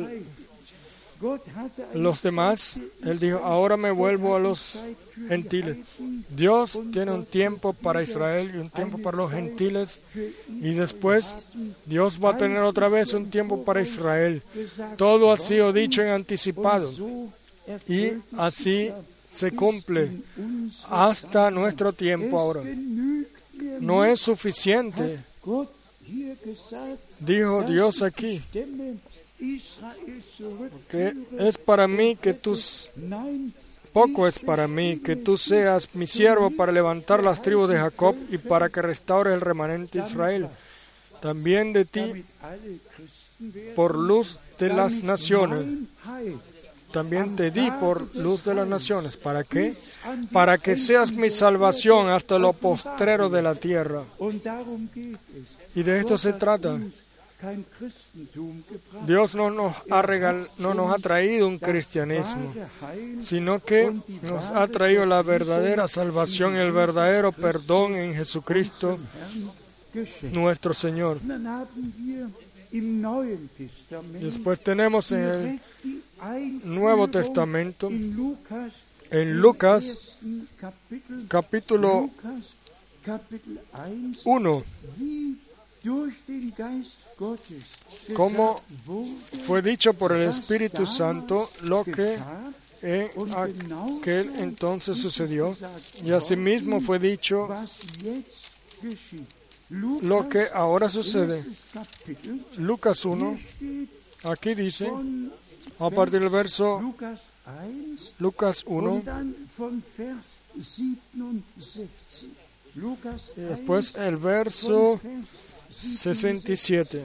C: Gott hatte eine
A: los demás. Él dijo, ahora me vuelvo a los
C: Zeit für die
A: gentiles.
C: Heiden,
A: Dios tiene un tiempo para Israel y un tiempo para los gentiles,
C: für
A: y después Dios va a tener otra vez un tiempo para Israel.
C: gesagt,
A: Todo ha sido dicho en anticipado
C: so
A: y
C: erfüllt
A: así se cumple
C: in uns.
A: hasta nuestro tiempo ahora.
C: Es genügt mir
A: No
C: nicht,
A: es suficiente,
C: Gott hier gesagt,
A: dijo
C: dass
A: Dios
C: ich
A: aquí,
C: die Stämme Israel
A: que
C: zurückführe.
A: es para mí que tus
C: Nein,
A: poco es para mí que tú seas mi siervo para levantar las tribus de Jacob y para que restaures el remanente de Israel. También de ti
C: damit alle Christen werden,
A: por luz de las
C: damit
A: naciones.
C: mein Heil
A: También te di por luz de las naciones. ¿Para qué? Para que seas mi salvación hasta lo postrero de la tierra.
C: Und darum geht es.
A: Y de esto se trata.
C: Kein Christentum gebracht,
A: Dios no nos ha, regal, no nos ha traído un cristianismo,
C: wahre Heil
A: sino que nos ha traído la verdadera salvación, el verdadero perdón en Jesucristo,
C: Herrn geschenkt.
A: nuestro Señor.
C: Dann haben wir im Neuen Testament
A: Después tenemos en el
C: direkt die Einführung
A: Nuevo Testamento,
C: in Lukas,
A: en
C: im
A: Lucas
C: ersten Kapitel,
A: capítulo
C: Lukas, Kapitel eins,
A: uno,
C: wie durch den Geist Gottes
A: cómo
C: gesagt wurde,
A: fue dicho por el Espíritu Santo lo que
C: geschah,
A: en aquel entonces sucedió, y asimismo fue dicho
C: was jetzt geschieht.
A: lo que ahora sucede.
C: Erstes Kapitel,
A: Lucas
C: hier
A: uno,
C: steht
A: aquí dice,
C: von
A: a partir del verso
C: Lukas eins
A: Lucas uno,
C: und dann von Vers siebenundsechzig. Lukas
A: y después el verso sesenta y siete.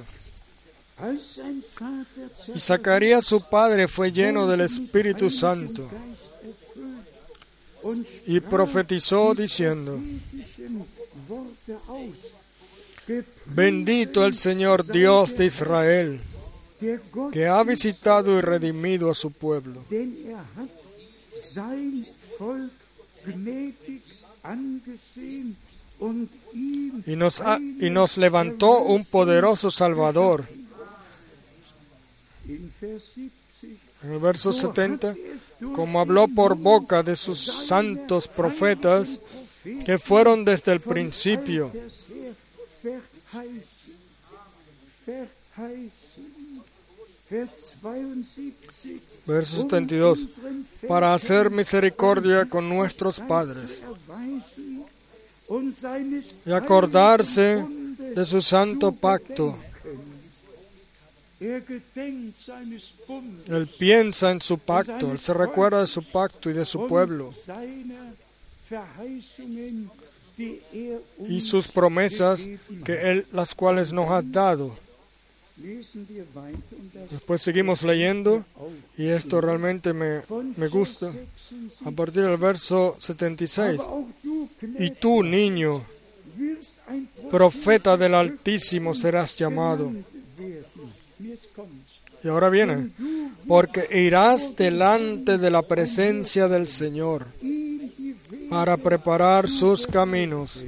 C: Als sein Vater
A: Y Zacarías su padre fue lleno del Espíritu Santo y profetizó diciendo, bendito el Señor Dios de Israel, que ha visitado y redimido a su pueblo,
C: denn er hat sein Volk gnädig angesehen und ihm
A: y nos, ha- y nos levantó un poderoso Salvador.
C: in Vers siebzig
A: En el verso setenta, como habló por boca de sus santos profetas que fueron desde el principio,
C: verheißen, verheißen. Vers zweiundsiebzig.
A: verso setenta y dos, para hacer misericordia con nuestros padres y acordarse de su santo pacto, Él piensa en su pacto, Él se recuerda de su pacto y de su pueblo y sus promesas, que Él, las cuales nos ha dado. Después seguimos leyendo, y esto realmente me, me gusta, a partir del verso setenta y seis. Y tú, niño, profeta del Altísimo serás llamado. Y ahora viene, porque irás delante de la presencia del Señor para preparar sus caminos.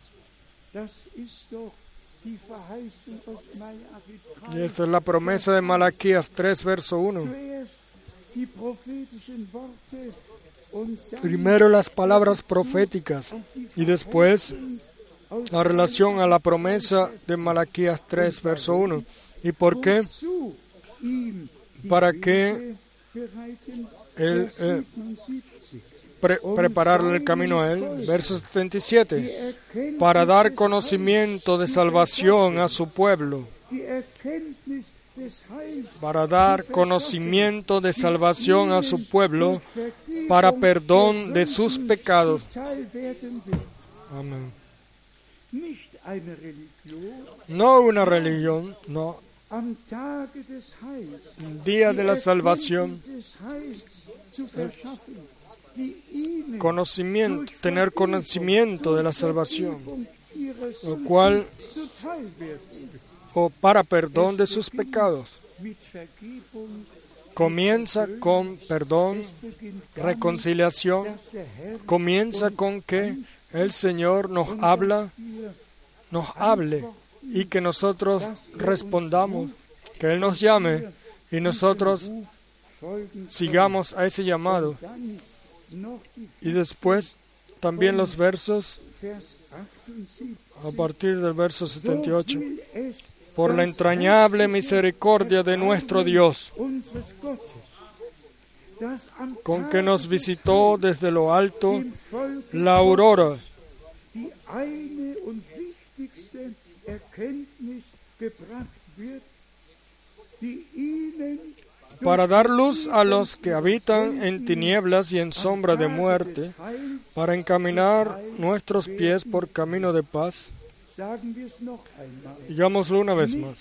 A: Y esta es la promesa de Malaquías tres, verso uno. Primero las palabras proféticas y después la relación a la promesa de Malaquías tres, verso uno. ¿Y por qué? Para que Él eh, pre prepararle el camino a Él. Verso setenta y siete. Para dar conocimiento de salvación a su pueblo. Para dar conocimiento de salvación a su pueblo, para perdón de sus pecados. Amén. No una religión, no. Día de la salvación. Conocimiento, tener conocimiento de la salvación, lo cual, o para perdón de sus pecados. Comienza con perdón, reconciliación, comienza con que el Señor nos habla, nos hable y que nosotros respondamos, que Él nos llame y nosotros sigamos a ese llamado. Y después también los versos a partir del verso setenta y ocho. Por la entrañable misericordia de nuestro Dios, con que nos visitó desde lo alto la aurora, para dar luz a los que habitan en tinieblas y en sombra de muerte, para encaminar nuestros pies por camino de paz. Digámoslo una vez más.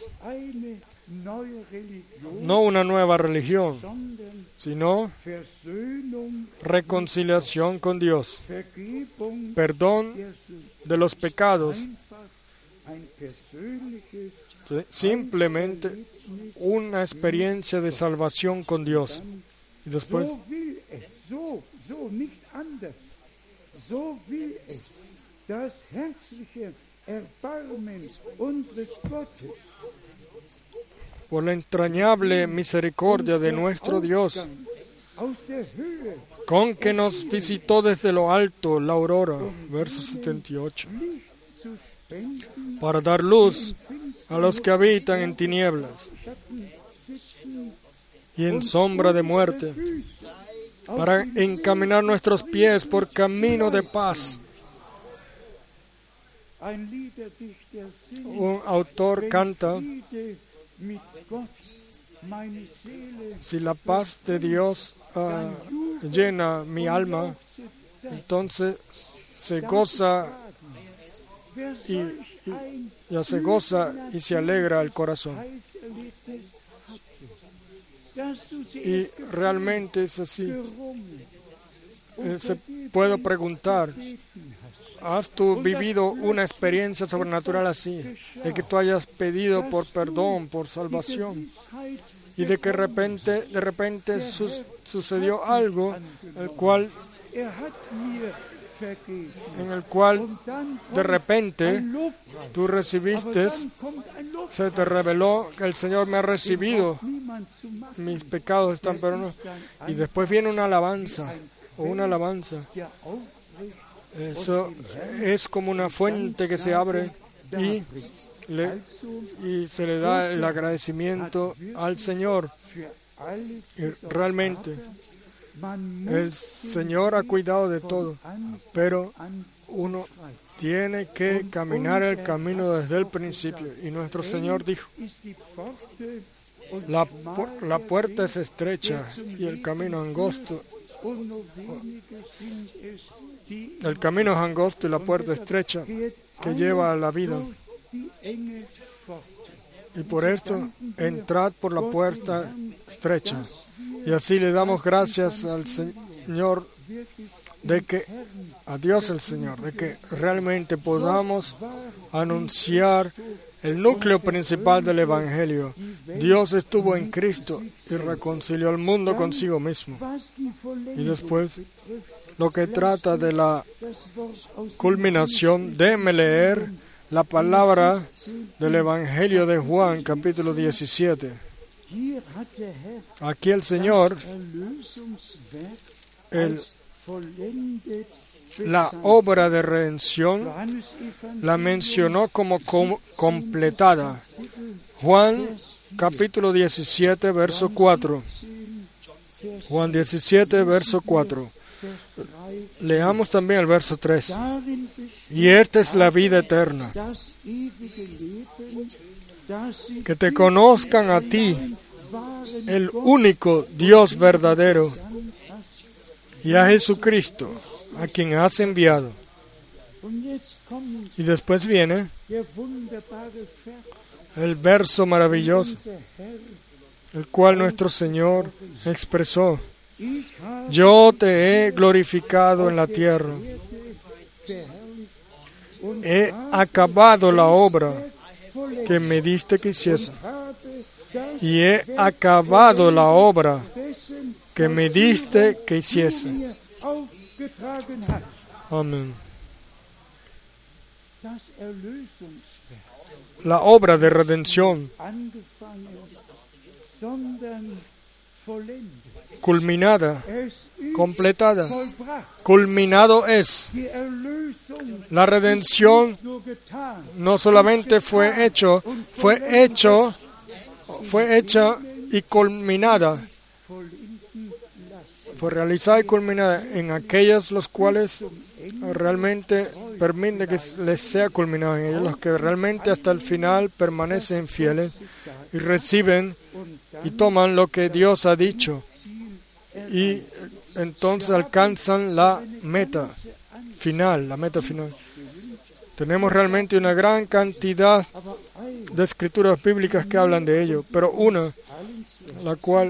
A: No una nueva religión, sino reconciliación con Dios, perdón de los pecados, simplemente una experiencia de salvación con Dios. Y después, por la entrañable misericordia de nuestro Dios, con que nos visitó desde lo alto la aurora, verso setenta y ocho, para dar luz a los que habitan en tinieblas y en sombra de muerte, para encaminar nuestros pies por camino de paz. Un autor canta: si la paz de Dios uh, llena mi alma, entonces se goza y, y ya se goza y se alegra el corazón. Y realmente es así. Eh, se puedo preguntar, ¿has tú vivido una experiencia sobrenatural así? De que tú hayas pedido por perdón, por salvación, y de que de repente, de repente su, sucedió algo el cual, en el cual de repente tú recibiste, se te reveló que el Señor me ha recibido, mis pecados están perdonados, y después viene una alabanza, o una alabanza. Eso es como una fuente que se abre y, le, y se le da el agradecimiento al Señor. Y realmente el Señor ha cuidado de todo, pero uno tiene que caminar el camino desde el principio. Y nuestro Señor dijo, La, pu- la puerta es estrecha y el camino angosto.
C: und nur wenige sind es, die
A: El camino es angosto y la puerta estrecha que lleva a la vida.
C: durch die enge Pforte.
A: Y por esto, entrad por la puerta estrecha. Y así le damos gracias al Señor, de que, a Dios el Señor, de que realmente podamos anunciar el núcleo principal del Evangelio. Dios estuvo en Cristo y reconcilió al mundo consigo mismo. Y después, lo que trata de la culminación, déjeme leer la palabra del Evangelio de Juan, capítulo diecisiete.
C: Hier hat der Herr
A: Aquí el Señor,
C: Erlösungswerk
A: el,
C: als vollendet
A: la obra de redención,
C: Johannes
A: la mencionó como com- completada. Juan, capítulo diecisiete, verso cuatro. Juan diecisiete, verso cuatro. Leamos también el verso tres.
C: Darin
A: Y esta es la vida eterna,
C: das ewige Leben, dass sie
A: que te conozcan a ti,
C: wahren
A: el único Dios verdadero, y a Jesucristo, a quien has enviado.
C: Und jetzt kommt
A: Y después viene
C: der wunderbare Vers,
A: el verso maravilloso,
C: unser Herr,
A: el cual nuestro Señor expresó:
C: ich habe
A: Yo te he glorificado en la tierra,
C: Erde verherrlicht und
A: he acabado la obra
C: vollendet
A: que me diste que hiciese,
C: habe das
A: y he acabado la obra
C: dessen
A: que me diste que hiciese.
C: mir aufgetragen hast.
A: Amén.
C: Das Erlösungswerk
A: La obra de redención
C: angefangen, sondern vollendet.
A: culminada,
C: Es ist
A: completada,
C: vollbracht.
A: culminado es.
C: Die Erlösung
A: La redención
C: ist nur getan,
A: no solamente fue hecho, fue hecho, fue hecha y culminada,
C: vollenden lassen.
A: fue realizada y culminada en aquellos los cuales realmente permite que les sea culminado, en ellos los que realmente hasta el final permanecen fieles y reciben y toman lo que Dios ha dicho, y entonces alcanzan la meta final, la meta final. Tenemos realmente una gran cantidad de escrituras bíblicas que hablan de ello, pero una, la cual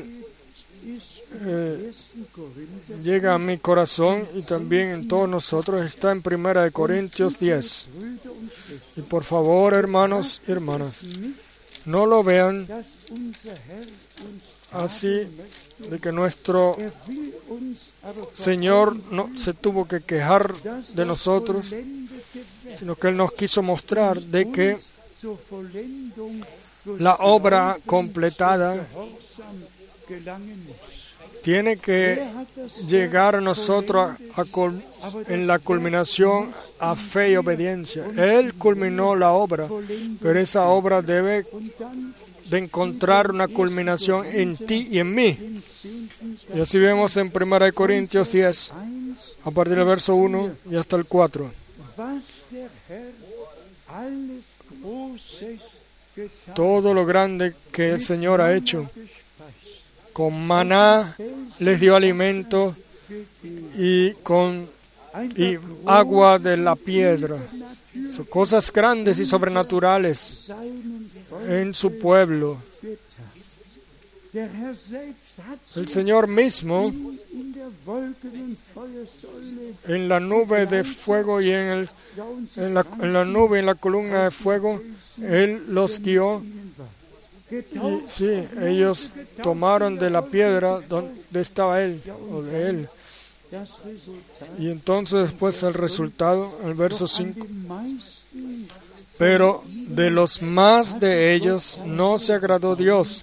A: eh, llega a mi corazón y también en todos nosotros, está en Primera de Corintios diez. Y por favor, hermanos y hermanas, no lo vean
C: Dass unser Herr uns
A: así de que nuestro
C: er will uns aber
A: Señor no se tuvo que quejar de nosotros,
C: vollendete Werk
A: sino que Él nos quiso mostrar de que
C: zur Vollendung durch
A: la obra completada
C: Gehorsam gelangen muss.
A: tiene que
C: Er hat das
A: llegar a nosotros a, a cul- en la culminación a fe y obediencia. Él culminó la obra, pero esa obra debe
C: und dann
A: de encontrar una culminación en ti y en mí.
C: im zehnten
A: Y así vemos en Primera de Corintios diez,
C: eins,
A: a partir del verso uno y hasta el cuatro.
C: was der Herr alles Großes getan
A: Todo lo grande que el Señor ha hecho.
C: gespeist,
A: Con maná les dio alimento y con y agua de la piedra. Son cosas grandes y sobrenaturales
C: seinen Volk
A: en su pueblo.
C: getan. Der Herr selbst hat
A: El Señor mismo,
C: in, in der Wolken- und Feuersäule
A: en la nube de fuego y en, el,
C: ja, uns
A: en, la, en la nube y en la columna de fuego, Él los guió.
C: ihnen war.
A: Y
C: Getauft
A: sí, ellos tomaron de la piedra donde estaba Él, o de Él.
C: das Resultat.
A: Y entonces después el resultado, el verso
C: An
A: cinco.
C: den meisten
A: Pero de los más de ellos no se agradó Dios,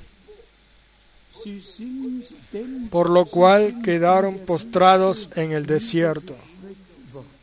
C: sie sind denn
A: por lo cual quedaron postrados en el desierto.
C: geschreckt worden.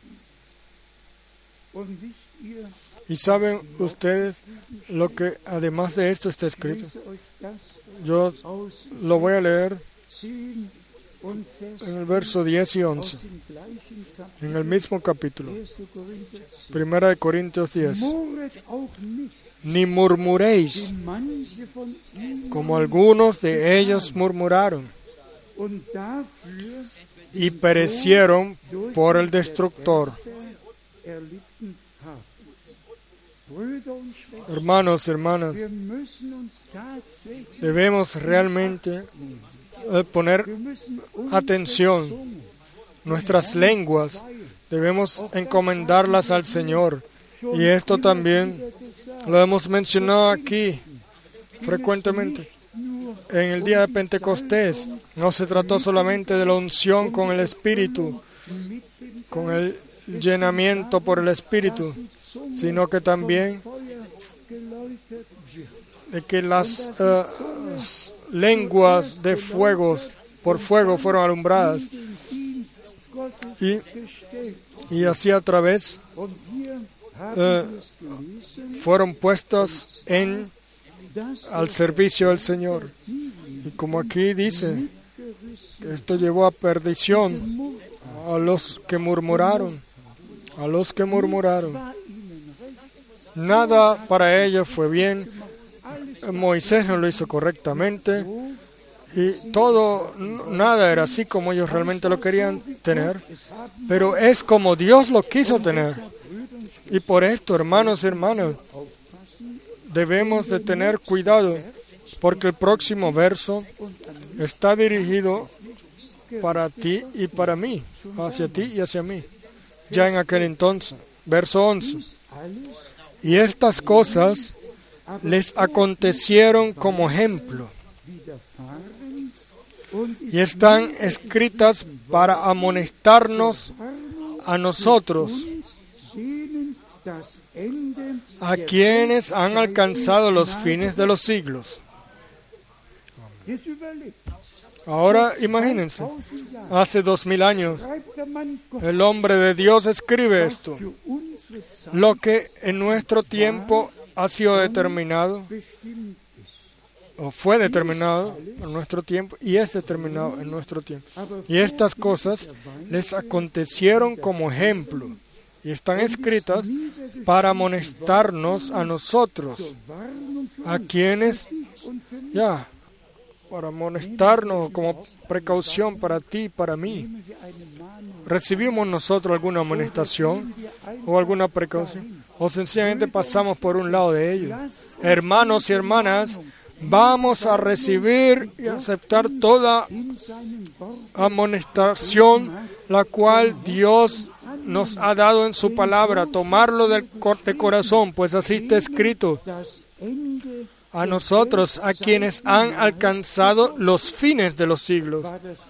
C: Und wisst ihr,
A: Y saben ustedes lo que además de esto está escrito.
C: lese euch das
A: Yo
C: aus
A: lo voy a leer
C: zehn und Vers
A: en el verso diez y once.
C: aus dem gleichen
A: en el mismo capítulo,
C: erster Korinther zehn.
A: Primera de Corintios diez.
C: Murret auch nicht,
A: Ni murmuréis,
C: wie manche von ihnen,
A: como algunos de ellos murmuraron,
C: und dafür
A: y perecieron por el destructor.
C: erlitten haben. Brüder und Schwestern,
A: Hermanos, hermanas,
C: wir müssen uns tatsächlich
A: debemos realmente eh, poner
C: Wir müssen
A: atención. Nuestras lenguas debemos encomendarlas al Señor. Y esto también lo hemos mencionado aquí frecuentemente. En el día de Pentecostés no se trató solamente de la unción con el Espíritu, con el llenamiento por el Espíritu, sino que también de que las uh, lenguas de fuegos por fuego fueron alumbradas y, y así a través uh, fueron puestas en al servicio del Señor. Y como aquí dice, que esto llevó a perdición a los que murmuraron, a los que murmuraron. Nada para ellos fue bien. Moisés no lo hizo correctamente y todo, nada era así como ellos realmente lo querían tener, pero es como Dios lo quiso tener. Y por esto, hermanos y hermanas, debemos de tener cuidado, porque el próximo verso está dirigido para ti y para mí, hacia ti y hacia mí. Ya en aquel entonces, verso once. Y estas cosas les acontecieron como ejemplo y están escritas para amonestarnos a nosotros, a quienes han alcanzado los fines de los siglos. Ahora imagínense, hace dos mil años, el hombre de Dios escribe esto, lo que en nuestro tiempo ha sido determinado, o fue determinado en nuestro tiempo, y es determinado en nuestro tiempo. Y estas cosas les acontecieron como ejemplo, y están escritas para amonestarnos a nosotros, a quienes, ya, para amonestarnos como precaución para ti y para mí. ¿Recibimos nosotros alguna amonestación o alguna precaución? ¿O sencillamente pasamos por un lado de ellos? Hermanos y hermanas, vamos a recibir y aceptar toda amonestación, la cual Dios nos ha dado en su palabra, tomarlo de corazón, pues así está escrito. A nosotros, a quienes han alcanzado los fines de los siglos.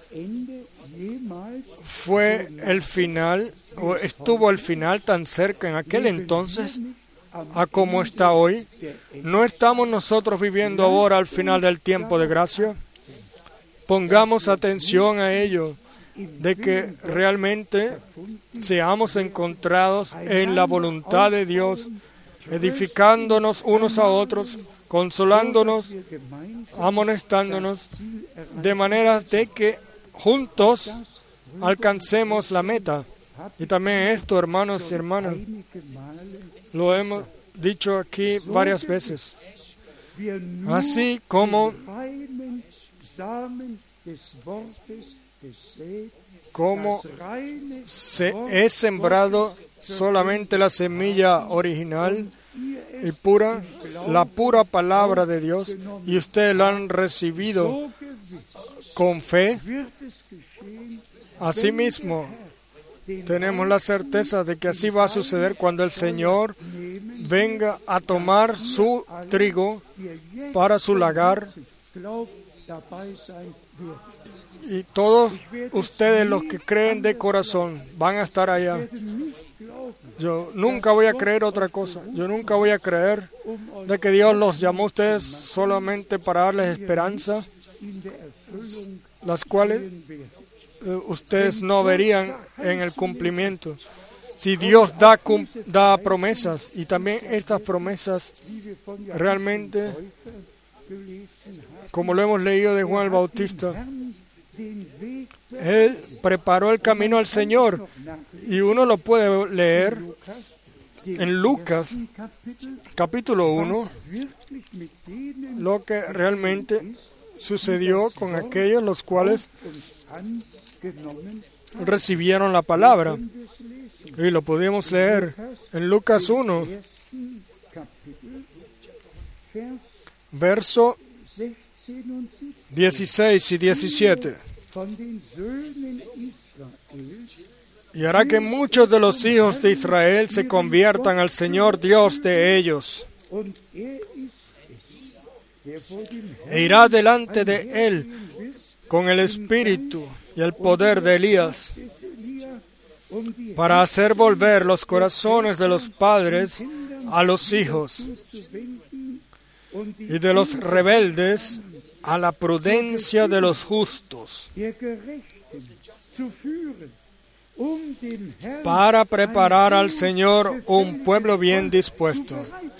A: ¿Fue el final, o estuvo el final tan cerca en aquel entonces a como está hoy? ¿No estamos nosotros viviendo ahora al final del tiempo de gracia? Pongamos atención a ello, de que realmente seamos encontrados en la voluntad de Dios, edificándonos unos a otros, consolándonos, amonestándonos, de manera de que juntos alcancemos la meta. Y también esto, hermanos y hermanas, lo hemos dicho aquí varias veces. Así como, como se he sembrado solamente la semilla original y pura, la pura palabra de Dios, y ustedes la han recibido con fe, asimismo tenemos la certeza de que así va a suceder cuando el Señor venga a tomar su trigo para su lagar, y todos ustedes los que creen de corazón van a estar allá. Yo nunca voy a creer otra cosa. Yo nunca voy a creer de que Dios los llamó a ustedes solamente para darles esperanza, las cuales eh, ustedes no verían en el cumplimiento. Si Dios da, da promesas, y también estas promesas realmente, como lo hemos leído de Juan el Bautista, Él preparó el camino al Señor. Y uno lo puede leer en Lucas, capítulo uno, lo que realmente sucedió con aquellos los cuales recibieron la palabra. Y lo podemos leer en Lucas uno, verso dieciséis y diecisiete. Y hará que muchos de los hijos de Israel se conviertan al Señor Dios de ellos. E irá delante de Él con el espíritu y el poder de Elías, para hacer volver los corazones de los padres a los hijos, y de los rebeldes a la prudencia de los justos, para preparar al Señor un pueblo bien dispuesto.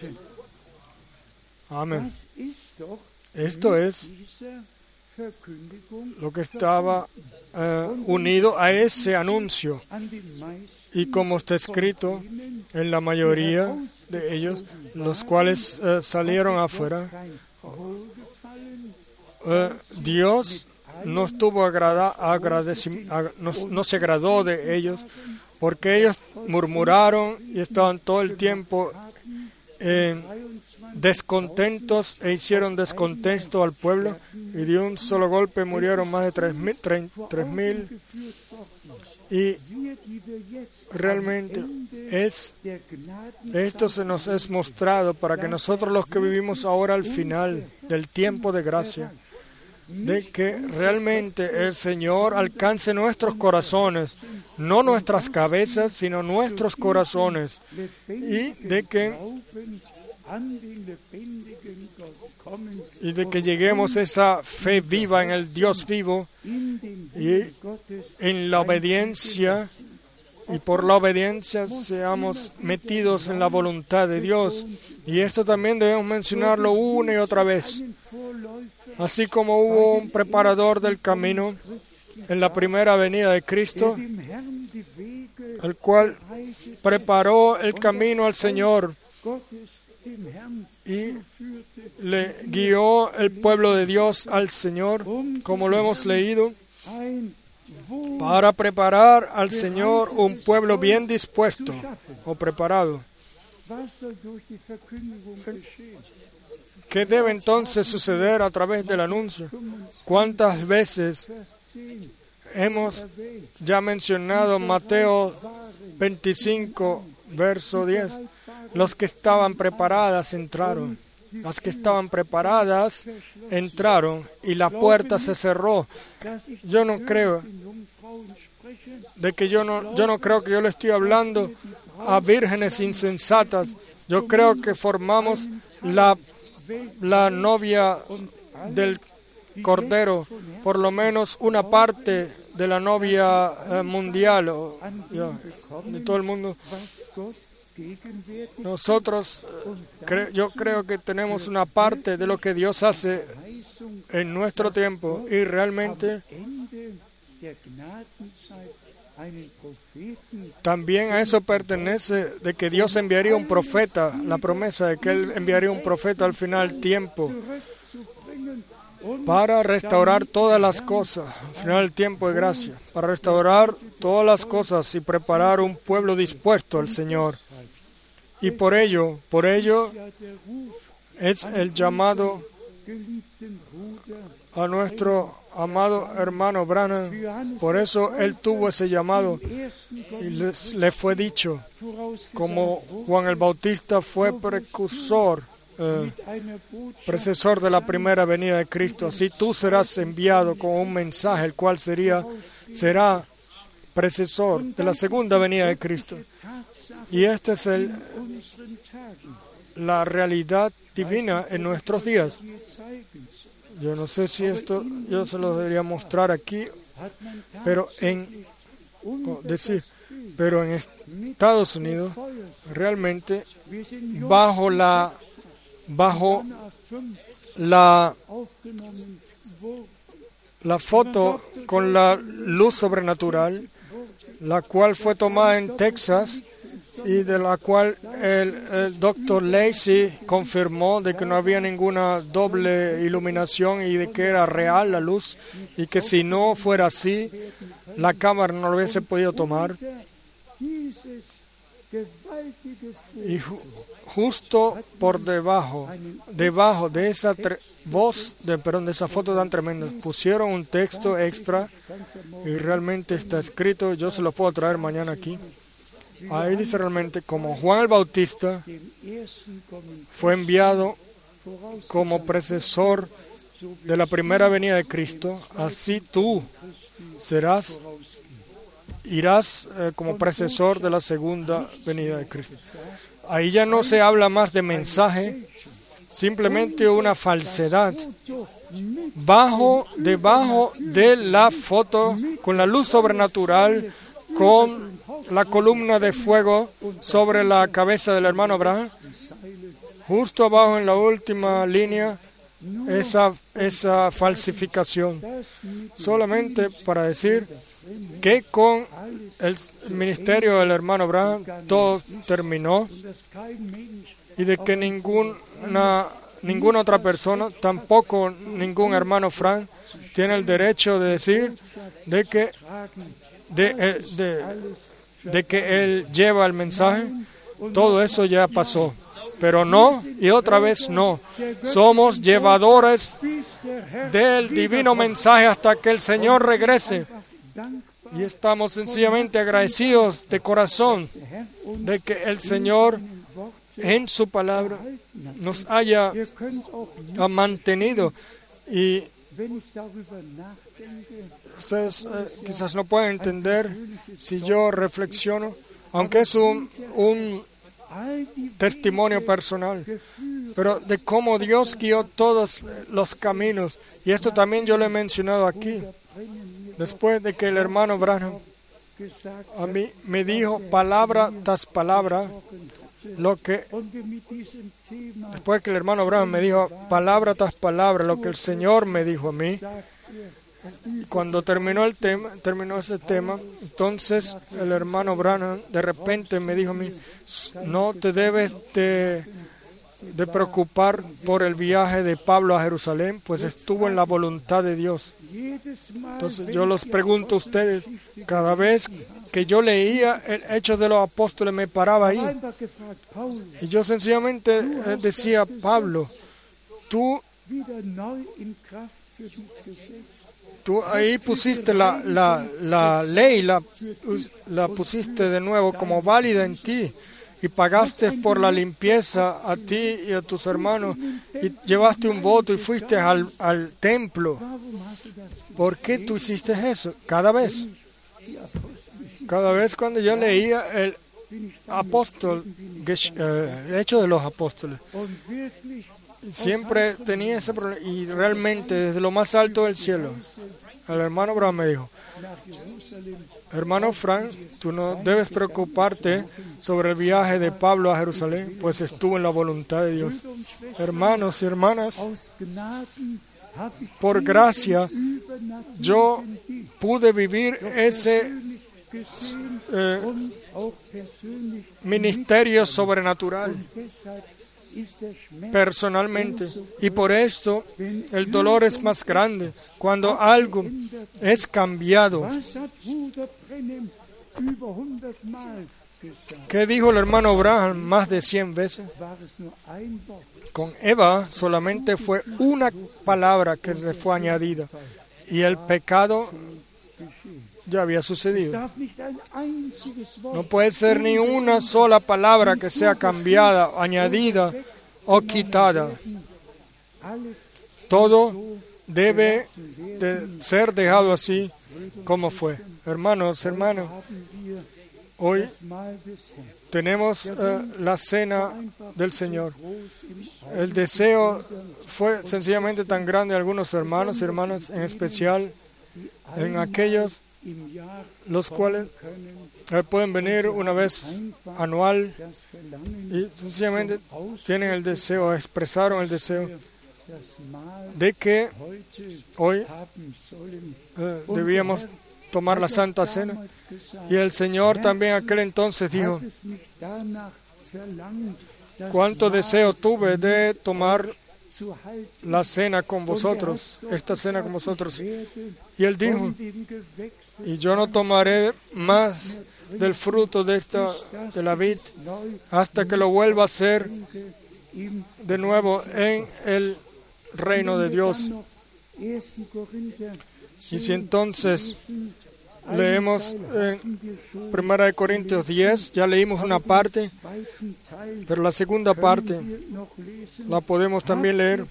A: Amén. Esto es lo que estaba eh, unido a ese anuncio. Y como está escrito en la mayoría de ellos, los cuales eh, salieron afuera, eh, Dios no estuvo agrada, agradeci, ag, no, no se agradó de ellos, porque ellos murmuraron y estaban todo el tiempo eh, descontentos e hicieron descontento al pueblo, y de un solo golpe murieron más de tres mil, tres mil. Y realmente es, esto se nos es mostrado para que nosotros los que vivimos ahora al final del tiempo de gracia, de que realmente el Señor alcance nuestros corazones, no nuestras cabezas, sino nuestros corazones, y de que y de que lleguemos a esa fe viva en el Dios vivo, y en la obediencia, y por la obediencia seamos metidos en la voluntad de Dios. Y esto también debemos mencionarlo una y otra vez. Así como hubo un preparador del camino en la primera venida de Cristo, el cual preparó el camino al Señor y le guió el pueblo de Dios al Señor, como lo hemos leído, para preparar al Señor un pueblo bien dispuesto o preparado. ¿Qué debe entonces suceder a través del anuncio? ¿Cuántas veces hemos ya mencionado Mateo veinticinco, verso diez? Los que estaban preparadas entraron. Las que estaban preparadas entraron y la puerta se cerró. Yo no creo de que yo no yo no creo que yo le estoy hablando a vírgenes insensatas. Yo creo que formamos la la novia del Cordero, por lo menos una parte de la novia eh, mundial o, ya, de todo el mundo. Nosotros, cre- yo creo que tenemos una parte de lo que Dios hace en nuestro tiempo, y realmente también a eso pertenece de que Dios enviaría un profeta, la promesa de que Él enviaría un profeta al final del tiempo para restaurar todas las cosas, al final del tiempo de gracia, para restaurar todas las cosas y preparar un pueblo dispuesto al Señor. Y por ello, por ello es el llamado a nuestro amado hermano Branham. Por eso él tuvo ese llamado y les, le fue dicho, como Juan el Bautista fue precursor, eh, precesor de la primera venida de Cristo, así tú serás enviado con un mensaje, el cual sería, será precesor de la segunda venida de Cristo. Y esta es el, la realidad divina en nuestros días. Yo no sé si esto yo se lo debería mostrar aquí, pero en oh, decir, pero en Estados Unidos realmente bajo la bajo la la foto con la luz sobrenatural, la cual fue tomada en Texas y de la cual el, el doctor Lacey confirmó de que no había ninguna doble iluminación y de que era real la luz y que si no fuera así, la cámara no lo hubiese podido tomar. Y ju- justo por debajo, debajo de esa tre- voz, de, perdón, de esa foto tan tremenda, pusieron un texto extra y realmente está escrito, yo se lo puedo traer mañana aquí. Ahí dice realmente, como Juan el Bautista fue enviado como precesor de la primera venida de Cristo, así tú serás, irás eh, como precesor de la segunda venida de Cristo. Ahí ya no se habla más de mensaje, simplemente una falsedad. Bajo, debajo de la foto, con la luz sobrenatural, con la columna de fuego sobre la cabeza del hermano Branham, justo abajo en la última línea, esa, esa falsificación. Solamente para decir que con el ministerio del hermano Branham todo terminó y de que ninguna, ninguna otra persona, tampoco ningún hermano Frank, tiene el derecho de decir de que, de, eh, de, de que él lleva el mensaje. Todo eso ya pasó. Pero no, y otra vez no. Somos llevadores del divino mensaje hasta que el Señor regrese. Y estamos sencillamente agradecidos de corazón de que el Señor en su palabra nos haya mantenido. Y ustedes eh, quizás no pueden entender si yo reflexiono, aunque es un, un testimonio personal, pero de cómo Dios guió todos los caminos. Y esto también yo lo he mencionado aquí. Después de que el hermano Branham a mí me dijo palabra tras palabra, lo que después que el hermano Branham me dijo palabra tras palabra lo que el Señor me dijo a mí, cuando terminó el tema, terminó ese tema, entonces el hermano Branham de repente me dijo a mí, no te debes de, de preocupar por el viaje de Pablo a Jerusalén, pues estuvo en la voluntad de Dios. Entonces yo los pregunto a ustedes, cada vez que yo leía el Hechos de los Apóstoles me paraba ahí y yo sencillamente decía, Pablo, tú Tú ahí pusiste la, la, la ley, la, la pusiste de nuevo como válida en ti y pagaste por la limpieza a ti y a tus hermanos y llevaste un voto y fuiste al, al templo. ¿Por qué tú hiciste eso? Cada vez. Cada vez cuando yo leía el apóstol, el Hecho de los Apóstoles, siempre tenía ese problema y realmente desde lo más alto del cielo el hermano Branham me dijo, hermano Frank, tú no debes preocuparte sobre el viaje de Pablo a Jerusalén, pues estuvo en la voluntad de Dios. Hermanos y hermanas, por gracia yo pude vivir ese eh, ministerio sobrenatural personalmente, y por esto el dolor es más grande cuando algo es cambiado. ¿Qué dijo el hermano Branham más de cien veces? Con Eva solamente fue una palabra que le fue añadida y el pecado ya había sucedido. No puede ser ni una sola palabra que sea cambiada, añadida o quitada. Todo debe de ser dejado así como fue. Hermanos, hermanos, hoy tenemos uh, la cena del Señor. El deseo fue sencillamente tan grande de algunos hermanos y hermanas, en especial en aquellos los cuales eh, pueden venir una vez anual y sencillamente tienen el deseo, expresaron el deseo de que hoy eh, debíamos tomar la Santa Cena. Y el Señor también aquel entonces dijo: cuánto deseo tuve de tomar la cena con vosotros, esta cena con vosotros. Y Él dijo: y yo no tomaré más del fruto de esta de la vid hasta que lo vuelva a hacer de nuevo en el reino de Dios. Y si entonces leemos en Primera de Corintios diez, ya leímos una parte, pero la segunda parte la podemos también leer.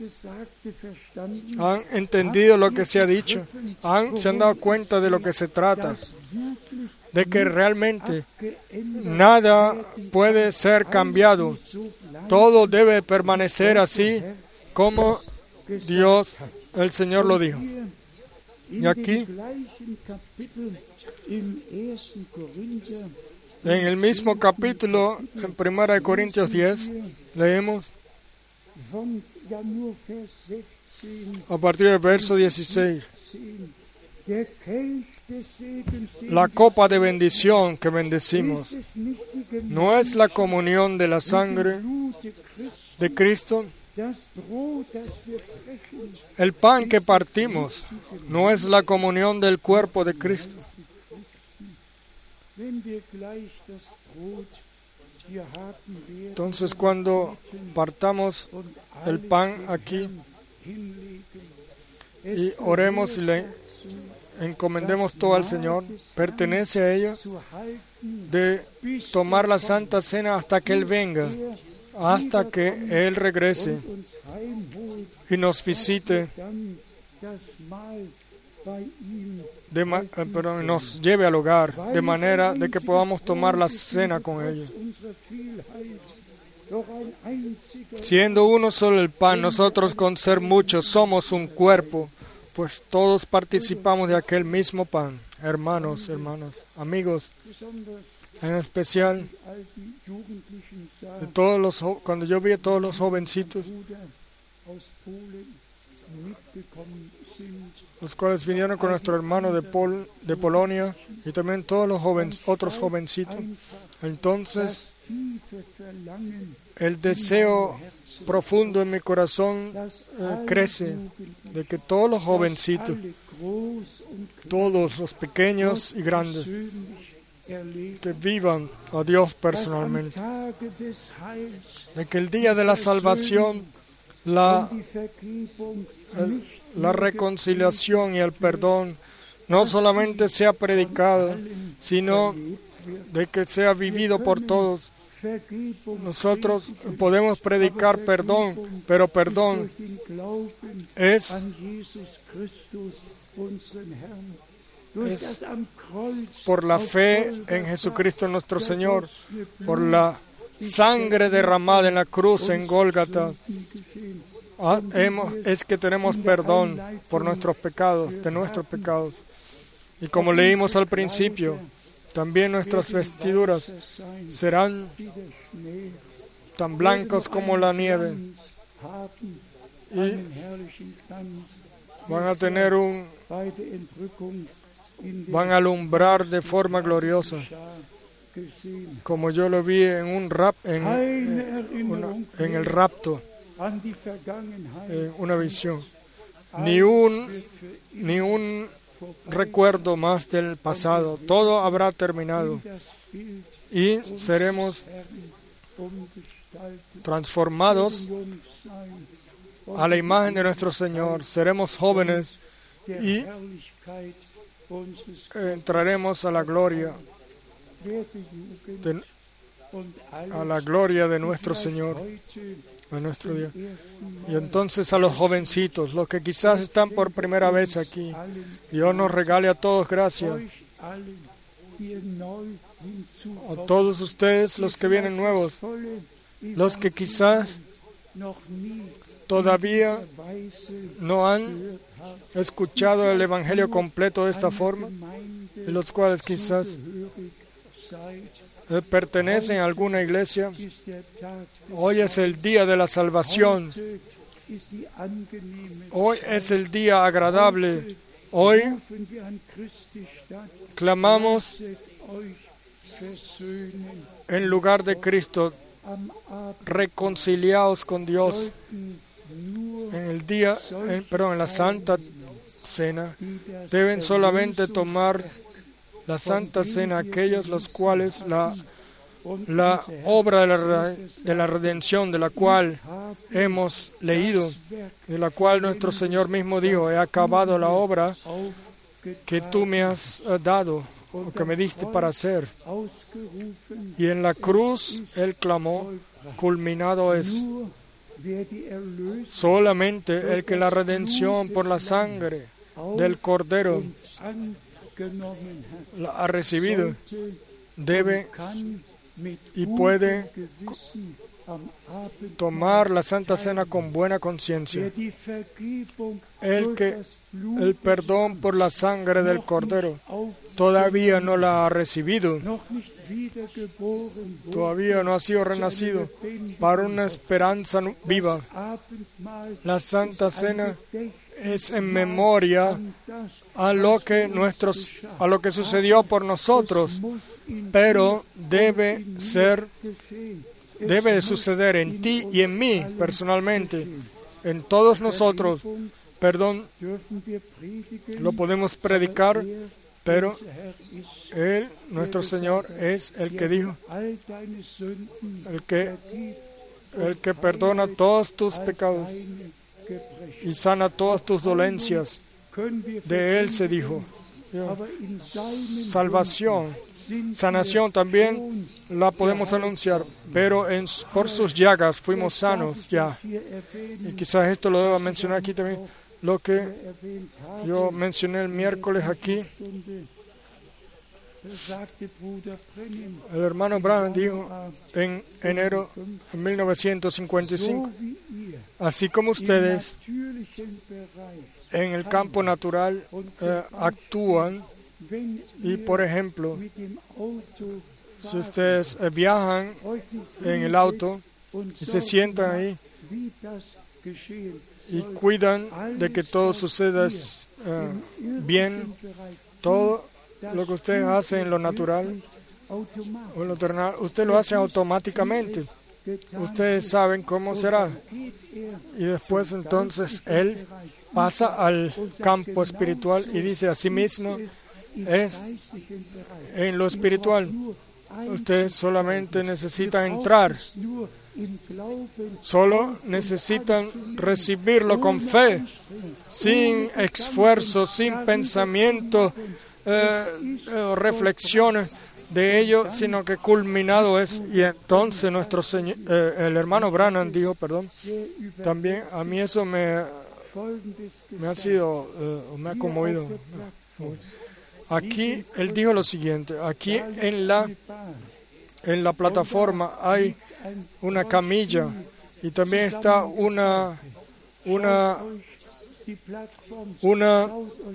A: ¿Han entendido lo que se ha dicho? ¿Han, ¿Se han dado cuenta de lo que se trata? De que realmente nada puede ser cambiado. Todo debe permanecer así como Dios, el Señor, lo dijo. Y aquí, en el mismo capítulo, en Primera de Corintios diez, leemos a partir del verso dieciséis: la copa de bendición que bendecimos, ¿no es la comunión de la sangre de Cristo? El pan que partimos, ¿no es la comunión del cuerpo de Cristo? Entonces, cuando partamos el pan aquí y oremos y le encomendemos todo al Señor, pertenece a ello de tomar la Santa Cena hasta que Él venga, hasta que Él regrese y nos visite, de ma- eh, perdón, nos lleve al hogar, de manera de que podamos tomar la cena con ellos. Siendo uno solo el pan, nosotros con ser muchos somos un cuerpo, pues todos participamos de aquel mismo pan. Hermanos, hermanos, amigos, en especial, de todos los, cuando yo vi a todos los jovencitos, los cuales vinieron con nuestro hermano de, Pol, de Polonia, y también todos los jóvenes, otros jovencitos, entonces el deseo profundo en mi corazón eh, crece de que todos los jovencitos, todos los pequeños y grandes, que vivan a Dios personalmente, de que el día de la salvación, la, el, la reconciliación y el perdón no solamente sea predicado, sino de que sea vivido por todos. Nosotros podemos predicar perdón, pero perdón es, es por la fe en Jesucristo nuestro Señor, por la sangre derramada en la cruz en Gólgata. Ah, hemos, es que tenemos perdón por nuestros pecados, de nuestros pecados. Y como leímos al principio, también nuestras vestiduras serán tan blancos como la nieve y van a tener un van a alumbrar de forma gloriosa, como yo lo vi en un rap en, en, una, en el rapto, en una visión. Ni un ni un recuerdo más del pasado, todo habrá terminado y seremos transformados a la imagen de nuestro Señor. Seremos jóvenes y entraremos a la gloria de, a la gloria de nuestro Señor, a nuestro Dios. Y entonces a los jovencitos, los que quizás están por primera vez aquí, Dios nos regale a todos gracia. A todos ustedes, los que vienen nuevos, los que quizás todavía no han escuchado el Evangelio completo de esta forma, y los cuales quizás pertenecen a alguna iglesia. Hoy es el día de la salvación
C: ist die angenehme
A: Hoy es el día agradable. Hoy
C: rufen wir an Christi Stadt,
A: clamamos
C: lasset euch versöhnen.
A: en lugar de Cristo,
C: Am Abend
A: reconciliaos con Dios.
C: sollten nur
A: En el día, en- perdón, en la Santa Cena, deben solamente tomar la Santa Cena aquellos los cuales la, la obra de la, re- de la redención, de la cual hemos leído, de la cual nuestro Señor mismo dijo, he acabado la obra que tú me has eh, dado, o que me diste para hacer.
C: ausgerufen,
A: Y en la cruz Él clamó, culminado es.
C: nur wer die Erlösung
A: Solamente el que la redención por la sangre del Cordero
C: angenommen hat,
A: la ha recibido,
C: sollte
A: debe
C: kann mit
A: y
C: gutem
A: puede
C: Gewissen am Abend
A: tomar la Santa Cena con buena conciencia.
C: der die Vergebung
A: El
C: durch
A: que
C: das Blut
A: el perdón por la sangre del Cordero
C: auf,
A: todavía no la ha recibido,
C: noch nicht wiedergeboren wurde,
A: todavía no ha sido renacido para una esperanza nu- viva.
C: Abendmahl
A: La Santa Cena
C: Gedächtnis
A: es en memoria
C: an das
A: a lo que nuestros a lo que sucedió por nosotros,
C: muss in
A: pero debe ser
C: geschehen.
A: debe de suceder en ti y en mí personalmente, en todos nosotros. Perdón,
C: Dürfen wir predigen,
A: lo podemos predicar,
C: er,
A: pero
C: unser Herr, ist,
A: Él, nuestro Señor, es el que dijo,
C: all deine Sünden
A: el que,
C: vergibt,
A: el que perdona todos tus pecados
C: deine Gebrechen.
A: y sana todas tus dolencias.
C: Können wir
A: De Él se dijo.
C: verkünden, aber in seinem
A: Salvación,
C: sind
A: sanación
C: wir
A: también la podemos anunciar, pero en, por sus llagas fuimos sanos ya.
C: hier erwähnen,
A: Y quizás esto lo deba mencionar aquí también, lo que
C: erwähnt haben.
A: yo mencioné el miércoles aquí.
C: Stunde, da sagte Bruder Brennan,
A: El hermano Branham dijo en enero de mil novecientos cincuenta y cinco,
C: so wie ihr
A: así como
C: im
A: ustedes
C: natürlichen Bereich,
A: en el campo natural eh, actúan,
C: wenn
A: y
C: ihr
A: por ejemplo,
C: mit dem Auto
A: si
C: fahrt,
A: ustedes eh, viajan
C: euch nicht
A: en el auto
C: und
A: y se
C: Sorgen
A: sientan
C: macht,
A: ahí
C: wie das geschehen
A: y
C: soll.
A: cuidan de que todo suceda eh, bien, todo lo que ustedes hacen en lo natural o en lo terrenal, usted lo hace automáticamente. Ustedes saben cómo será. Y después entonces Él pasa al campo espiritual y dice a sí mismo, es en lo espiritual. Ustedes solamente necesitan entrar, solo necesitan recibirlo con fe, sin esfuerzo, sin pensamiento, eh, eh, reflexiones de ello, sino que culminado es. Y entonces nuestro señor, eh, el hermano Branham dijo, perdón, también a mí eso me, me ha sido, eh, me ha conmovido. Aquí él dijo lo siguiente: aquí en la en la plataforma hay una camilla y también está una una una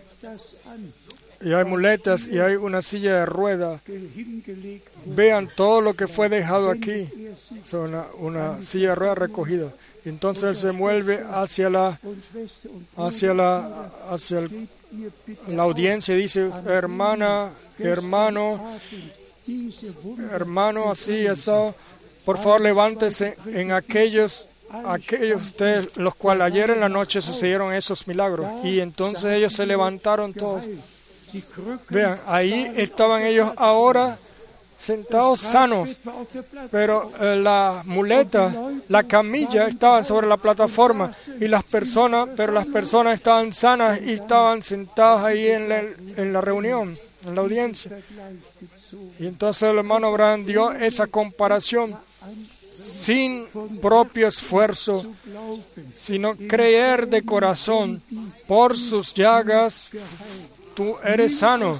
A: y hay muletas y hay una silla de ruedas. Vean todo lo que fue dejado aquí. Es una, una silla de ruedas recogida. Y entonces él se vuelve hacia la hacia la hacia el, la audiencia y dice: hermana, hermano, hermano, así, eso, por favor levántese en aquellos aquellos ustedes los cuales ayer en la noche sucedieron esos milagros. Y entonces ellos se levantaron todos. Vean, ahí estaban ellos ahora sentados sanos, pero eh, la muleta, la camilla estaban sobre la plataforma y las personas, pero las personas estaban sanas y estaban sentadas ahí en la, en la reunión, en la audiencia. Y entonces el hermano Branham dio esa comparación sin propio esfuerzo, sino creer de corazón. Por sus llagas tú eres sano.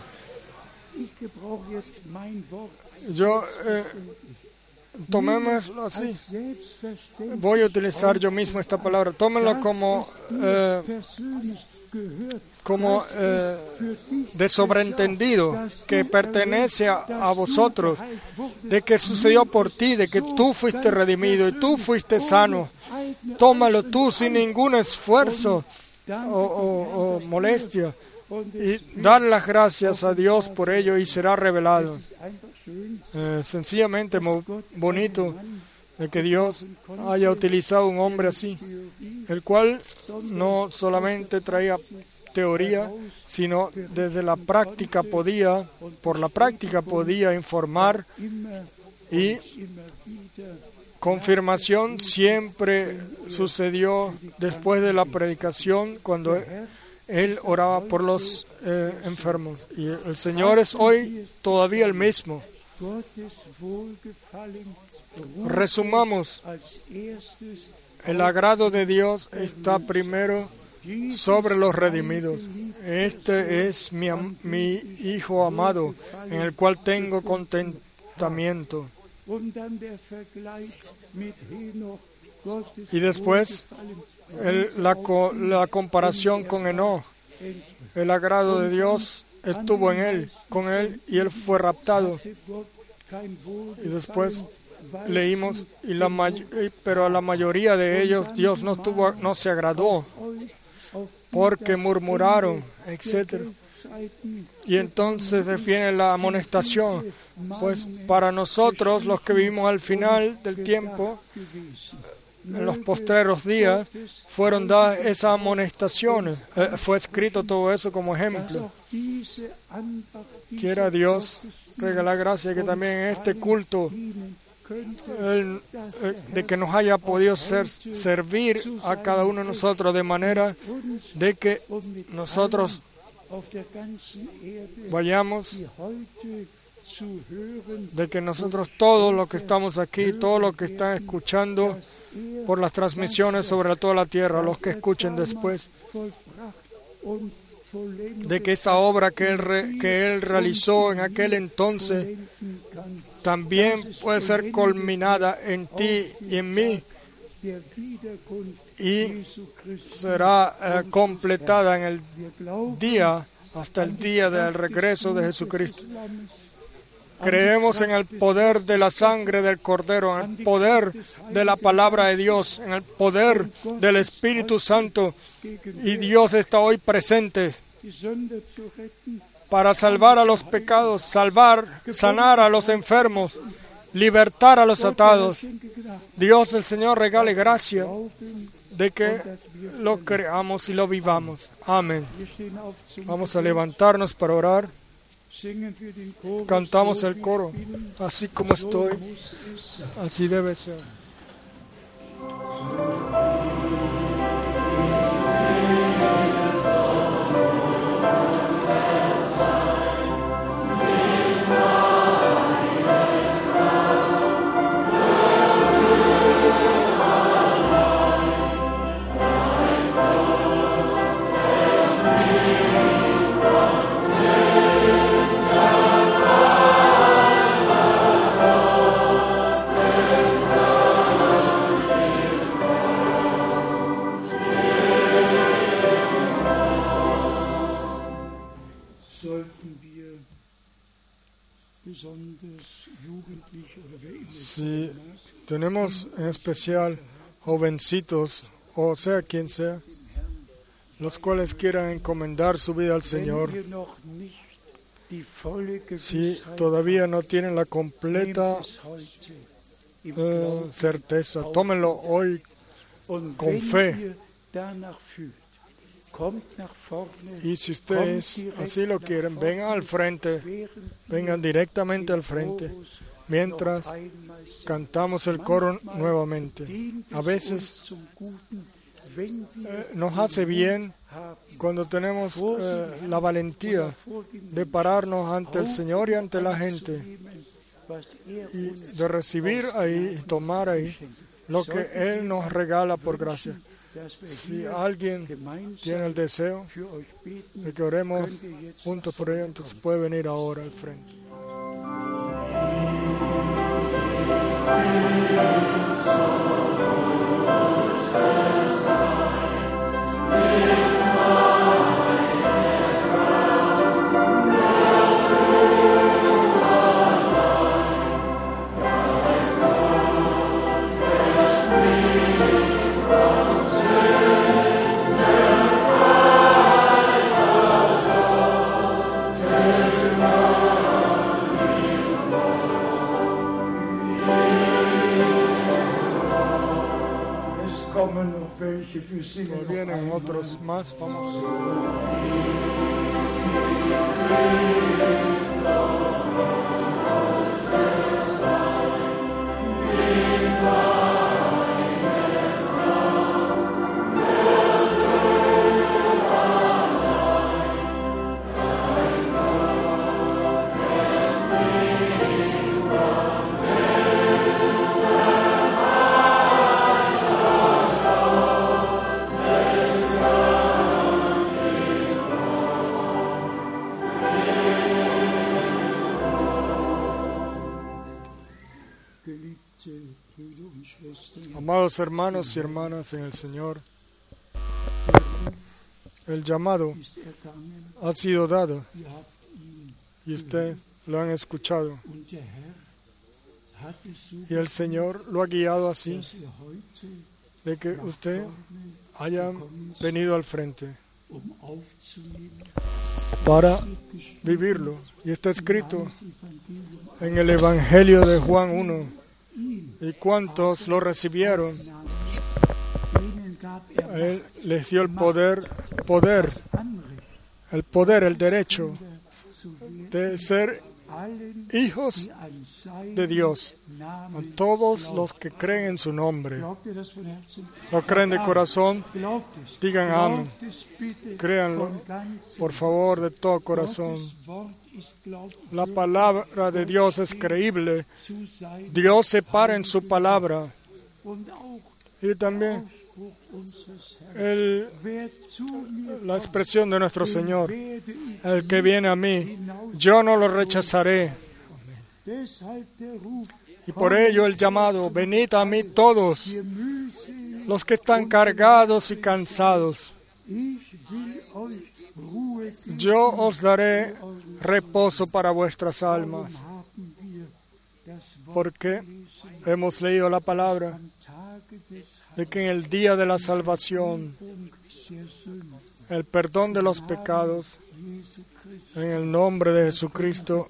A: Yo, eh, tomémoslo así. Voy a utilizar yo mismo esta palabra. Tómenlo como, eh, como eh, de sobreentendido, que pertenece a, a vosotros, de que sucedió por ti, de que tú fuiste redimido y tú fuiste sano. tómalo tú sin ningún esfuerzo o, o- o molestia y dar las gracias a Dios por ello y será revelado. Eh, sencillamente mo- bonito de que Dios haya utilizado un hombre así, el cual no solamente traía teoría, sino desde la práctica podía, por la práctica podía informar, y confirmación siempre sucedió después de la predicación cuando él, él oraba por los eh, enfermos. Y el Señor es hoy todavía el mismo. Resumamos, el agrado de Dios está primero sobre los redimidos. Este es mi, am- mi Hijo amado, en el cual tengo contentamiento. Y después el- la, co- la comparación con Enoch. El agrado de Dios estuvo en él, con él, y él fue raptado. Y después leímos, y la may- y- pero a la mayoría de ellos Dios no, tuvo, no se agradó, porque murmuraron, etcétera. Y entonces viene la amonestación. Pues para nosotros, los que vivimos al final del tiempo, en los postreros días, fueron dadas esas amonestaciones. Eh, fue escrito todo eso como ejemplo. Quiera Dios regalar gracia que también en este culto el- eh, de que nos haya podido ser, servir a cada uno de nosotros de manera de que nosotros vayamos, de que nosotros todos los que estamos aquí, todos los que están escuchando por las transmisiones sobre toda la tierra, los que escuchen después, de que esa obra que él, re- que él realizó en aquel entonces también puede ser culminada en ti y en mí y será eh, completada en el día, hasta el día del regreso de Jesucristo. Creemos en el poder de la sangre del Cordero, en el poder de la palabra de Dios, en el poder del Espíritu Santo. Y Dios está hoy presente para salvar a los pecados, salvar, sanar a los enfermos, libertar a los atados. Dios, el Señor, regale gracia de que lo creamos y lo vivamos. Amén. Vamos a levantarnos para orar. Cantamos el coro, así como estoy, así debe ser. Si tenemos en especial jovencitos, o sea quien sea, los cuales quieran encomendar su vida al Señor, si todavía no tienen la completa eh, certeza, tómenlo hoy con fe. Y si ustedes así lo quieren, vengan al frente, vengan directamente al frente, mientras cantamos el coro nuevamente. A veces eh, nos hace bien cuando tenemos eh, la valentía de pararnos ante el Señor y ante la gente y de recibir ahí y tomar ahí lo que Él nos regala por gracia. Si alguien tiene el deseo de que oremos juntos por ello, entonces puede venir ahora al frente.
D: Amen.
A: Como vienen otros más, vamos. Amados hermanos y hermanas en el Señor, el llamado ha sido dado y usted lo han escuchado. Y el Señor lo ha guiado así, de que usted haya venido al frente para vivirlo. Y está escrito en el Evangelio de Juan uno. ¿Y cuántos lo recibieron? Él les dio el poder, poder, el poder, el derecho de ser hijos de Dios, a todos los que creen en su nombre. ¿Lo creen de corazón? Digan amén. Créanlo, por favor, de todo corazón. La palabra de Dios es creíble. Dios se para en su palabra. Y también el, la expresión de nuestro Señor: el que viene a mí, yo no lo rechazaré. Y por ello el llamado: venid a mí todos los que están cargados y cansados, yo os daré reposo para vuestras almas. Porque hemos leído la palabra de que en el día de la salvación, el perdón de los pecados, en el nombre de Jesucristo,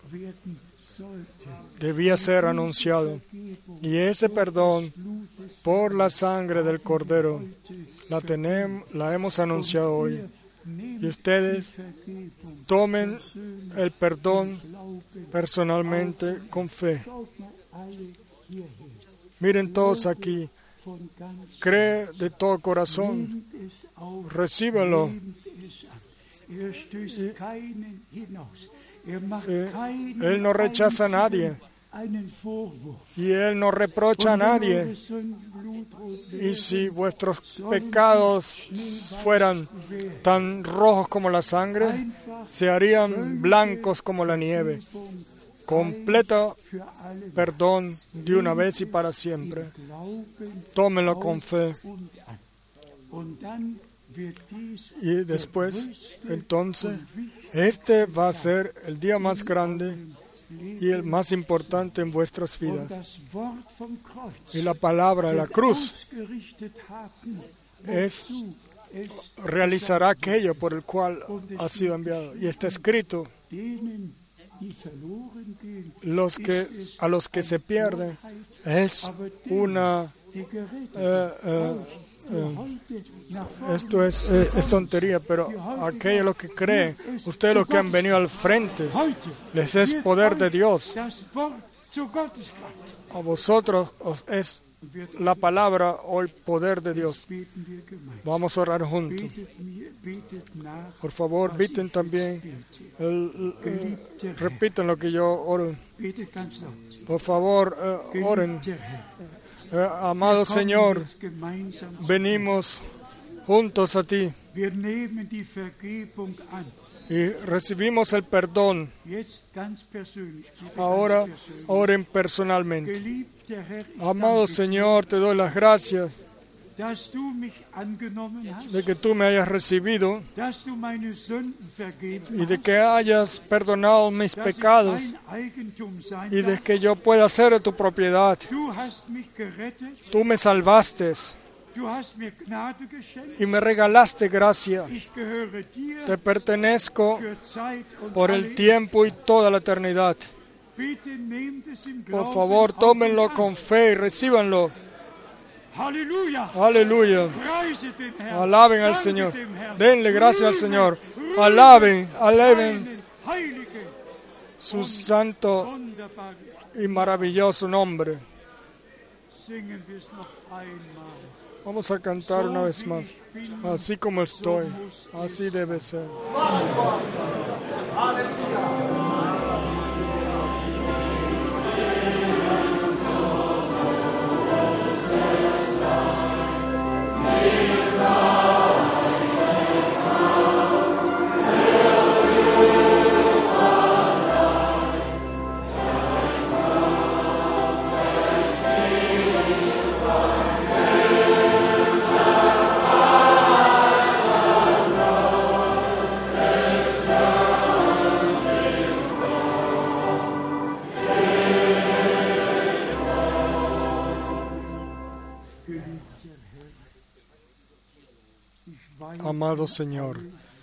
A: debía ser anunciado. Y ese perdón, por la sangre del Cordero, la, tenemos, la hemos anunciado hoy. Y ustedes tomen el perdón personalmente con fe. Miren todos aquí. Cree de todo corazón. Recíbelo. Y, eh, él no rechaza a nadie. Y Él no reprocha a nadie. Y si vuestros pecados fueran tan rojos como la sangre, se harían blancos como la nieve. Completo perdón de una vez y para siempre. Tómenlo con fe. Y después, entonces, este va a ser el día más grande y el más importante en vuestras vidas. Y la palabra de la cruz es, realizará aquello por el cual ha sido enviado. Y está escrito: los que, a los que se pierden es una... Eh, eh, Eh, esto es, eh, es tontería, pero aquellos los que creen, ustedes los que han venido al frente, les es poder de Dios. A vosotros os es la palabra o el poder de Dios. Vamos a orar juntos. Por favor, griten también. El, el, eh, repiten lo que yo oro. Por favor, eh, oren. Eh, amado Señor, venimos juntos a ti y recibimos el perdón. Ahora oren personalmente. Amado Señor, te doy las gracias de que tú me hayas recibido y de que hayas perdonado mis pecados y de que yo pueda ser de tu propiedad. Tú me salvaste y me regalaste gracia. Te pertenezco por el tiempo y toda la eternidad. Por favor, tómenlo con fe y recíbanlo.
C: Halleluja.
A: Aleluya.
C: Preiset den Herrn.
A: Alaben al
C: Danket
A: Señor.
C: dem Herrn.
A: Denle gracias al
C: Rühmet,
A: Señor.
C: rühmet
A: Alaben, alaben
C: seinen heiligen,
A: su santo
C: wunderbaren.
A: y maravilloso nombre.
C: Singen wir es noch einmal.
A: Vamos a cantar una vez más. Así como estoy, así debe ser. Amado Señor,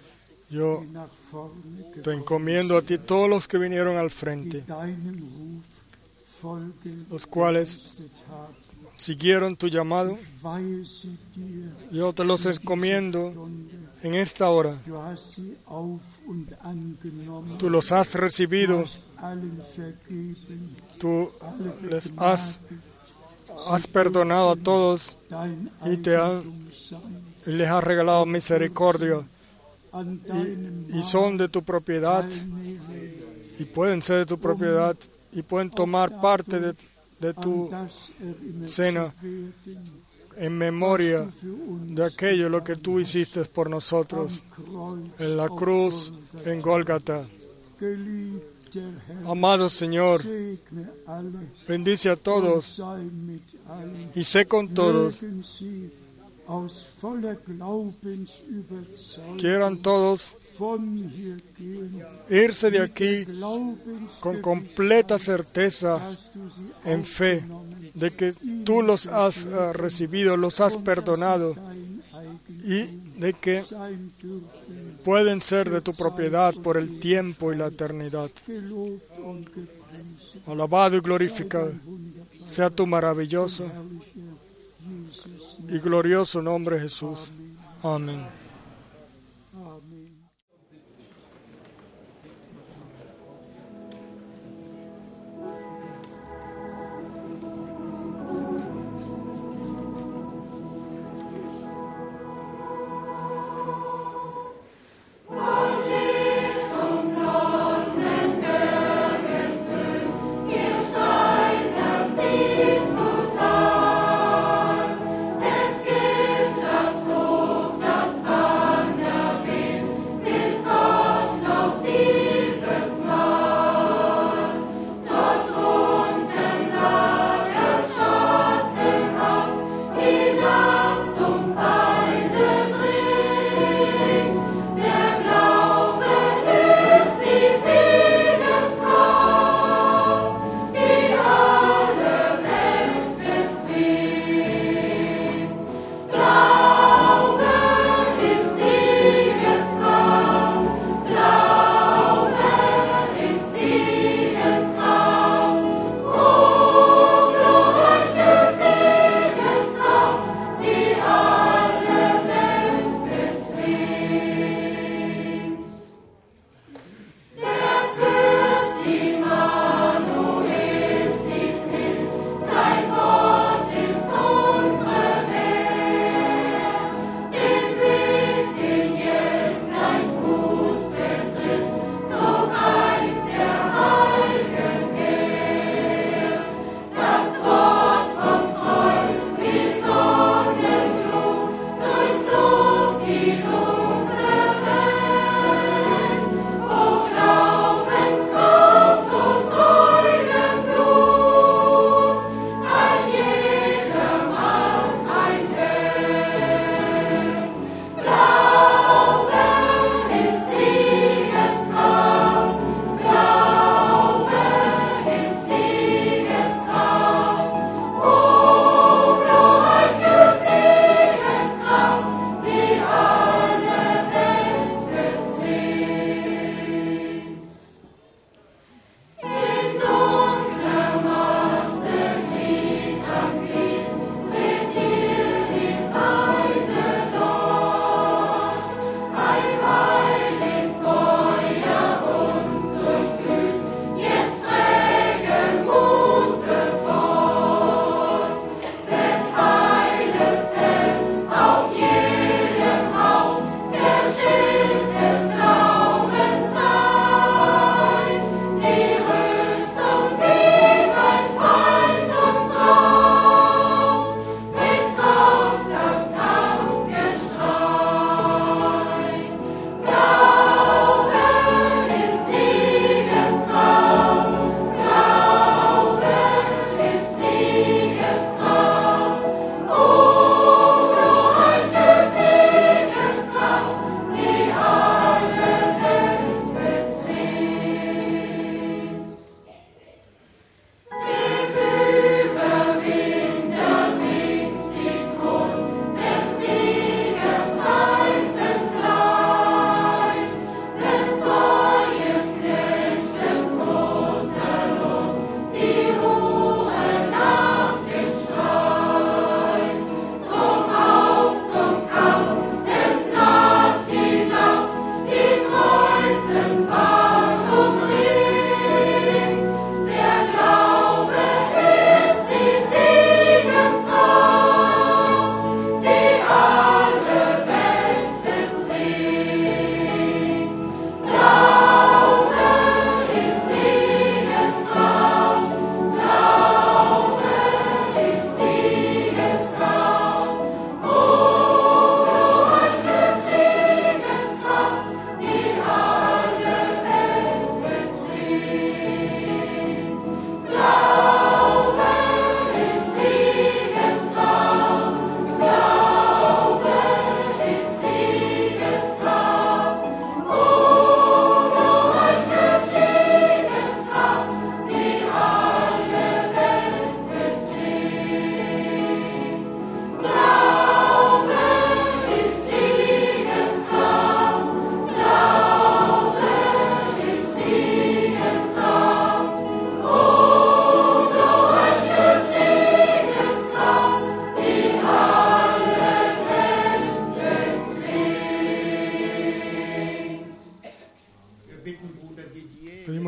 A: yo
C: Nach vorne
A: te encomiendo a ti todos los que vinieron al frente,
C: deinen Ruf folgen
A: los cuales
C: haben.
A: siguieron tu llamado.
C: Weihe sie dir,
A: Yo te los encomiendo
C: Stunde.
A: en esta hora.
C: Du hast sie auf und angenommen.
A: Tú los has recibido,
C: Du hast allen vergeben,
A: tú
C: alle
A: les has,
C: begnadigt,
A: has perdonado a todos
C: dein
A: y te has,
C: Eigentum sein.
A: y les has regalado misericordia
C: An deinem
A: y, y son de tu propiedad
C: teilnehmen,
A: y pueden ser de tu propiedad y pueden tomar parte de, de tu
C: an das erinnert
A: cena
C: zu werden,
A: en memoria
C: du für uns
A: de aquello lo que tú hiciste por nosotros
C: am Kreuz
A: en la
C: auf
A: cruz
C: Golgatha.
A: en Gólgata.
C: Geliebter Herr,
A: Amado Señor,
C: segne alle
A: bendice a
C: und
A: todos
C: sei mit allen.
A: y sé con todos.
C: Mögen sie aus voller Glaubensüberzeugung
A: Quieran todos
C: von hier gehen,
A: irse de aquí
C: Glaubensgewiss,
A: con completa certeza
C: dass du sie
A: en fe
C: aufgenommen
A: de que tú los has uh, recibido, los has perdonado
C: dein Eigentum
A: y de que
C: sein dürfen,
A: pueden ser de tu propiedad por el tiempo y la eternidad.
C: gelobt und gepriesen.
A: Alabado y glorificado sea tu maravilloso y glorioso nombre, Jesús. Amén.
C: Amen.
D: Es gibt das Lob, das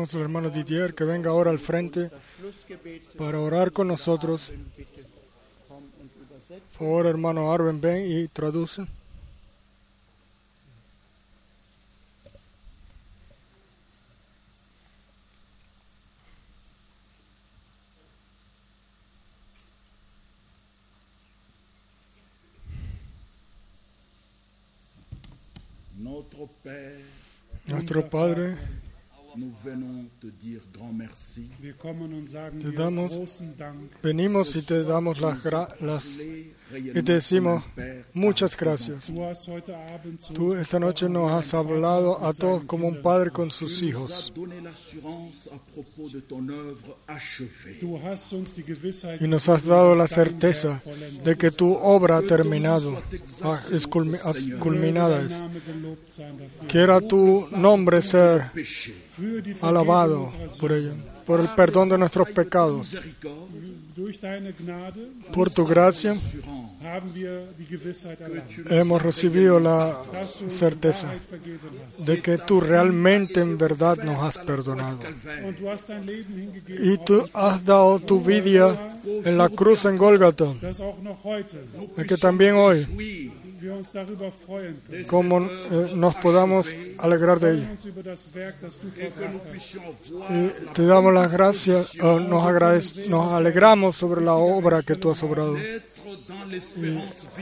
A: pedimos al hermano Didier que venga ahora al frente para orar con nosotros. Por favor, hermano Arben, ven y traduce. Nuestro Padre, te damos, venimos y te damos las, las y te decimos muchas gracias. Tú esta noche nos has hablado a todos como un padre con sus hijos. Y nos has dado la certeza de que tu obra ha terminado, es culminada. Es. Quiera tu nombre ser alabado por ello, por el perdón de nuestros pecados. Por tu gracia hemos recibido la certeza de que tú realmente en verdad nos has perdonado. Y tú has dado tu vida en la cruz en Gólgata, de que también hoy como eh, nos podamos alegrar de ello. Y te damos las gracias, uh, nos, agradec- nos alegramos sobre la obra que tú has obrado. Y,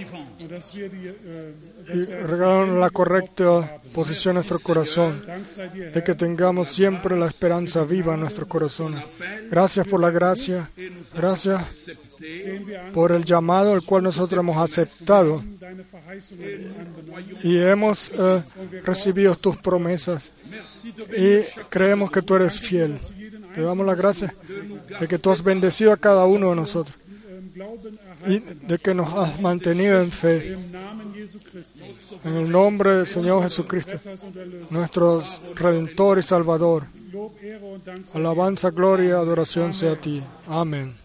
A: y regálanos la correcta posición en nuestro corazón, de que tengamos siempre la esperanza viva en nuestro corazón. Gracias por la gracia, gracias por el llamado al cual nosotros hemos aceptado y hemos uh, recibido tus promesas y creemos que tú eres fiel. Te damos las gracias de que tú has bendecido a cada uno de nosotros y de que nos has mantenido en fe. En el nombre del Señor Jesucristo, nuestro Redentor y Salvador. Alabanza, gloria, adoración sea a ti. Amén.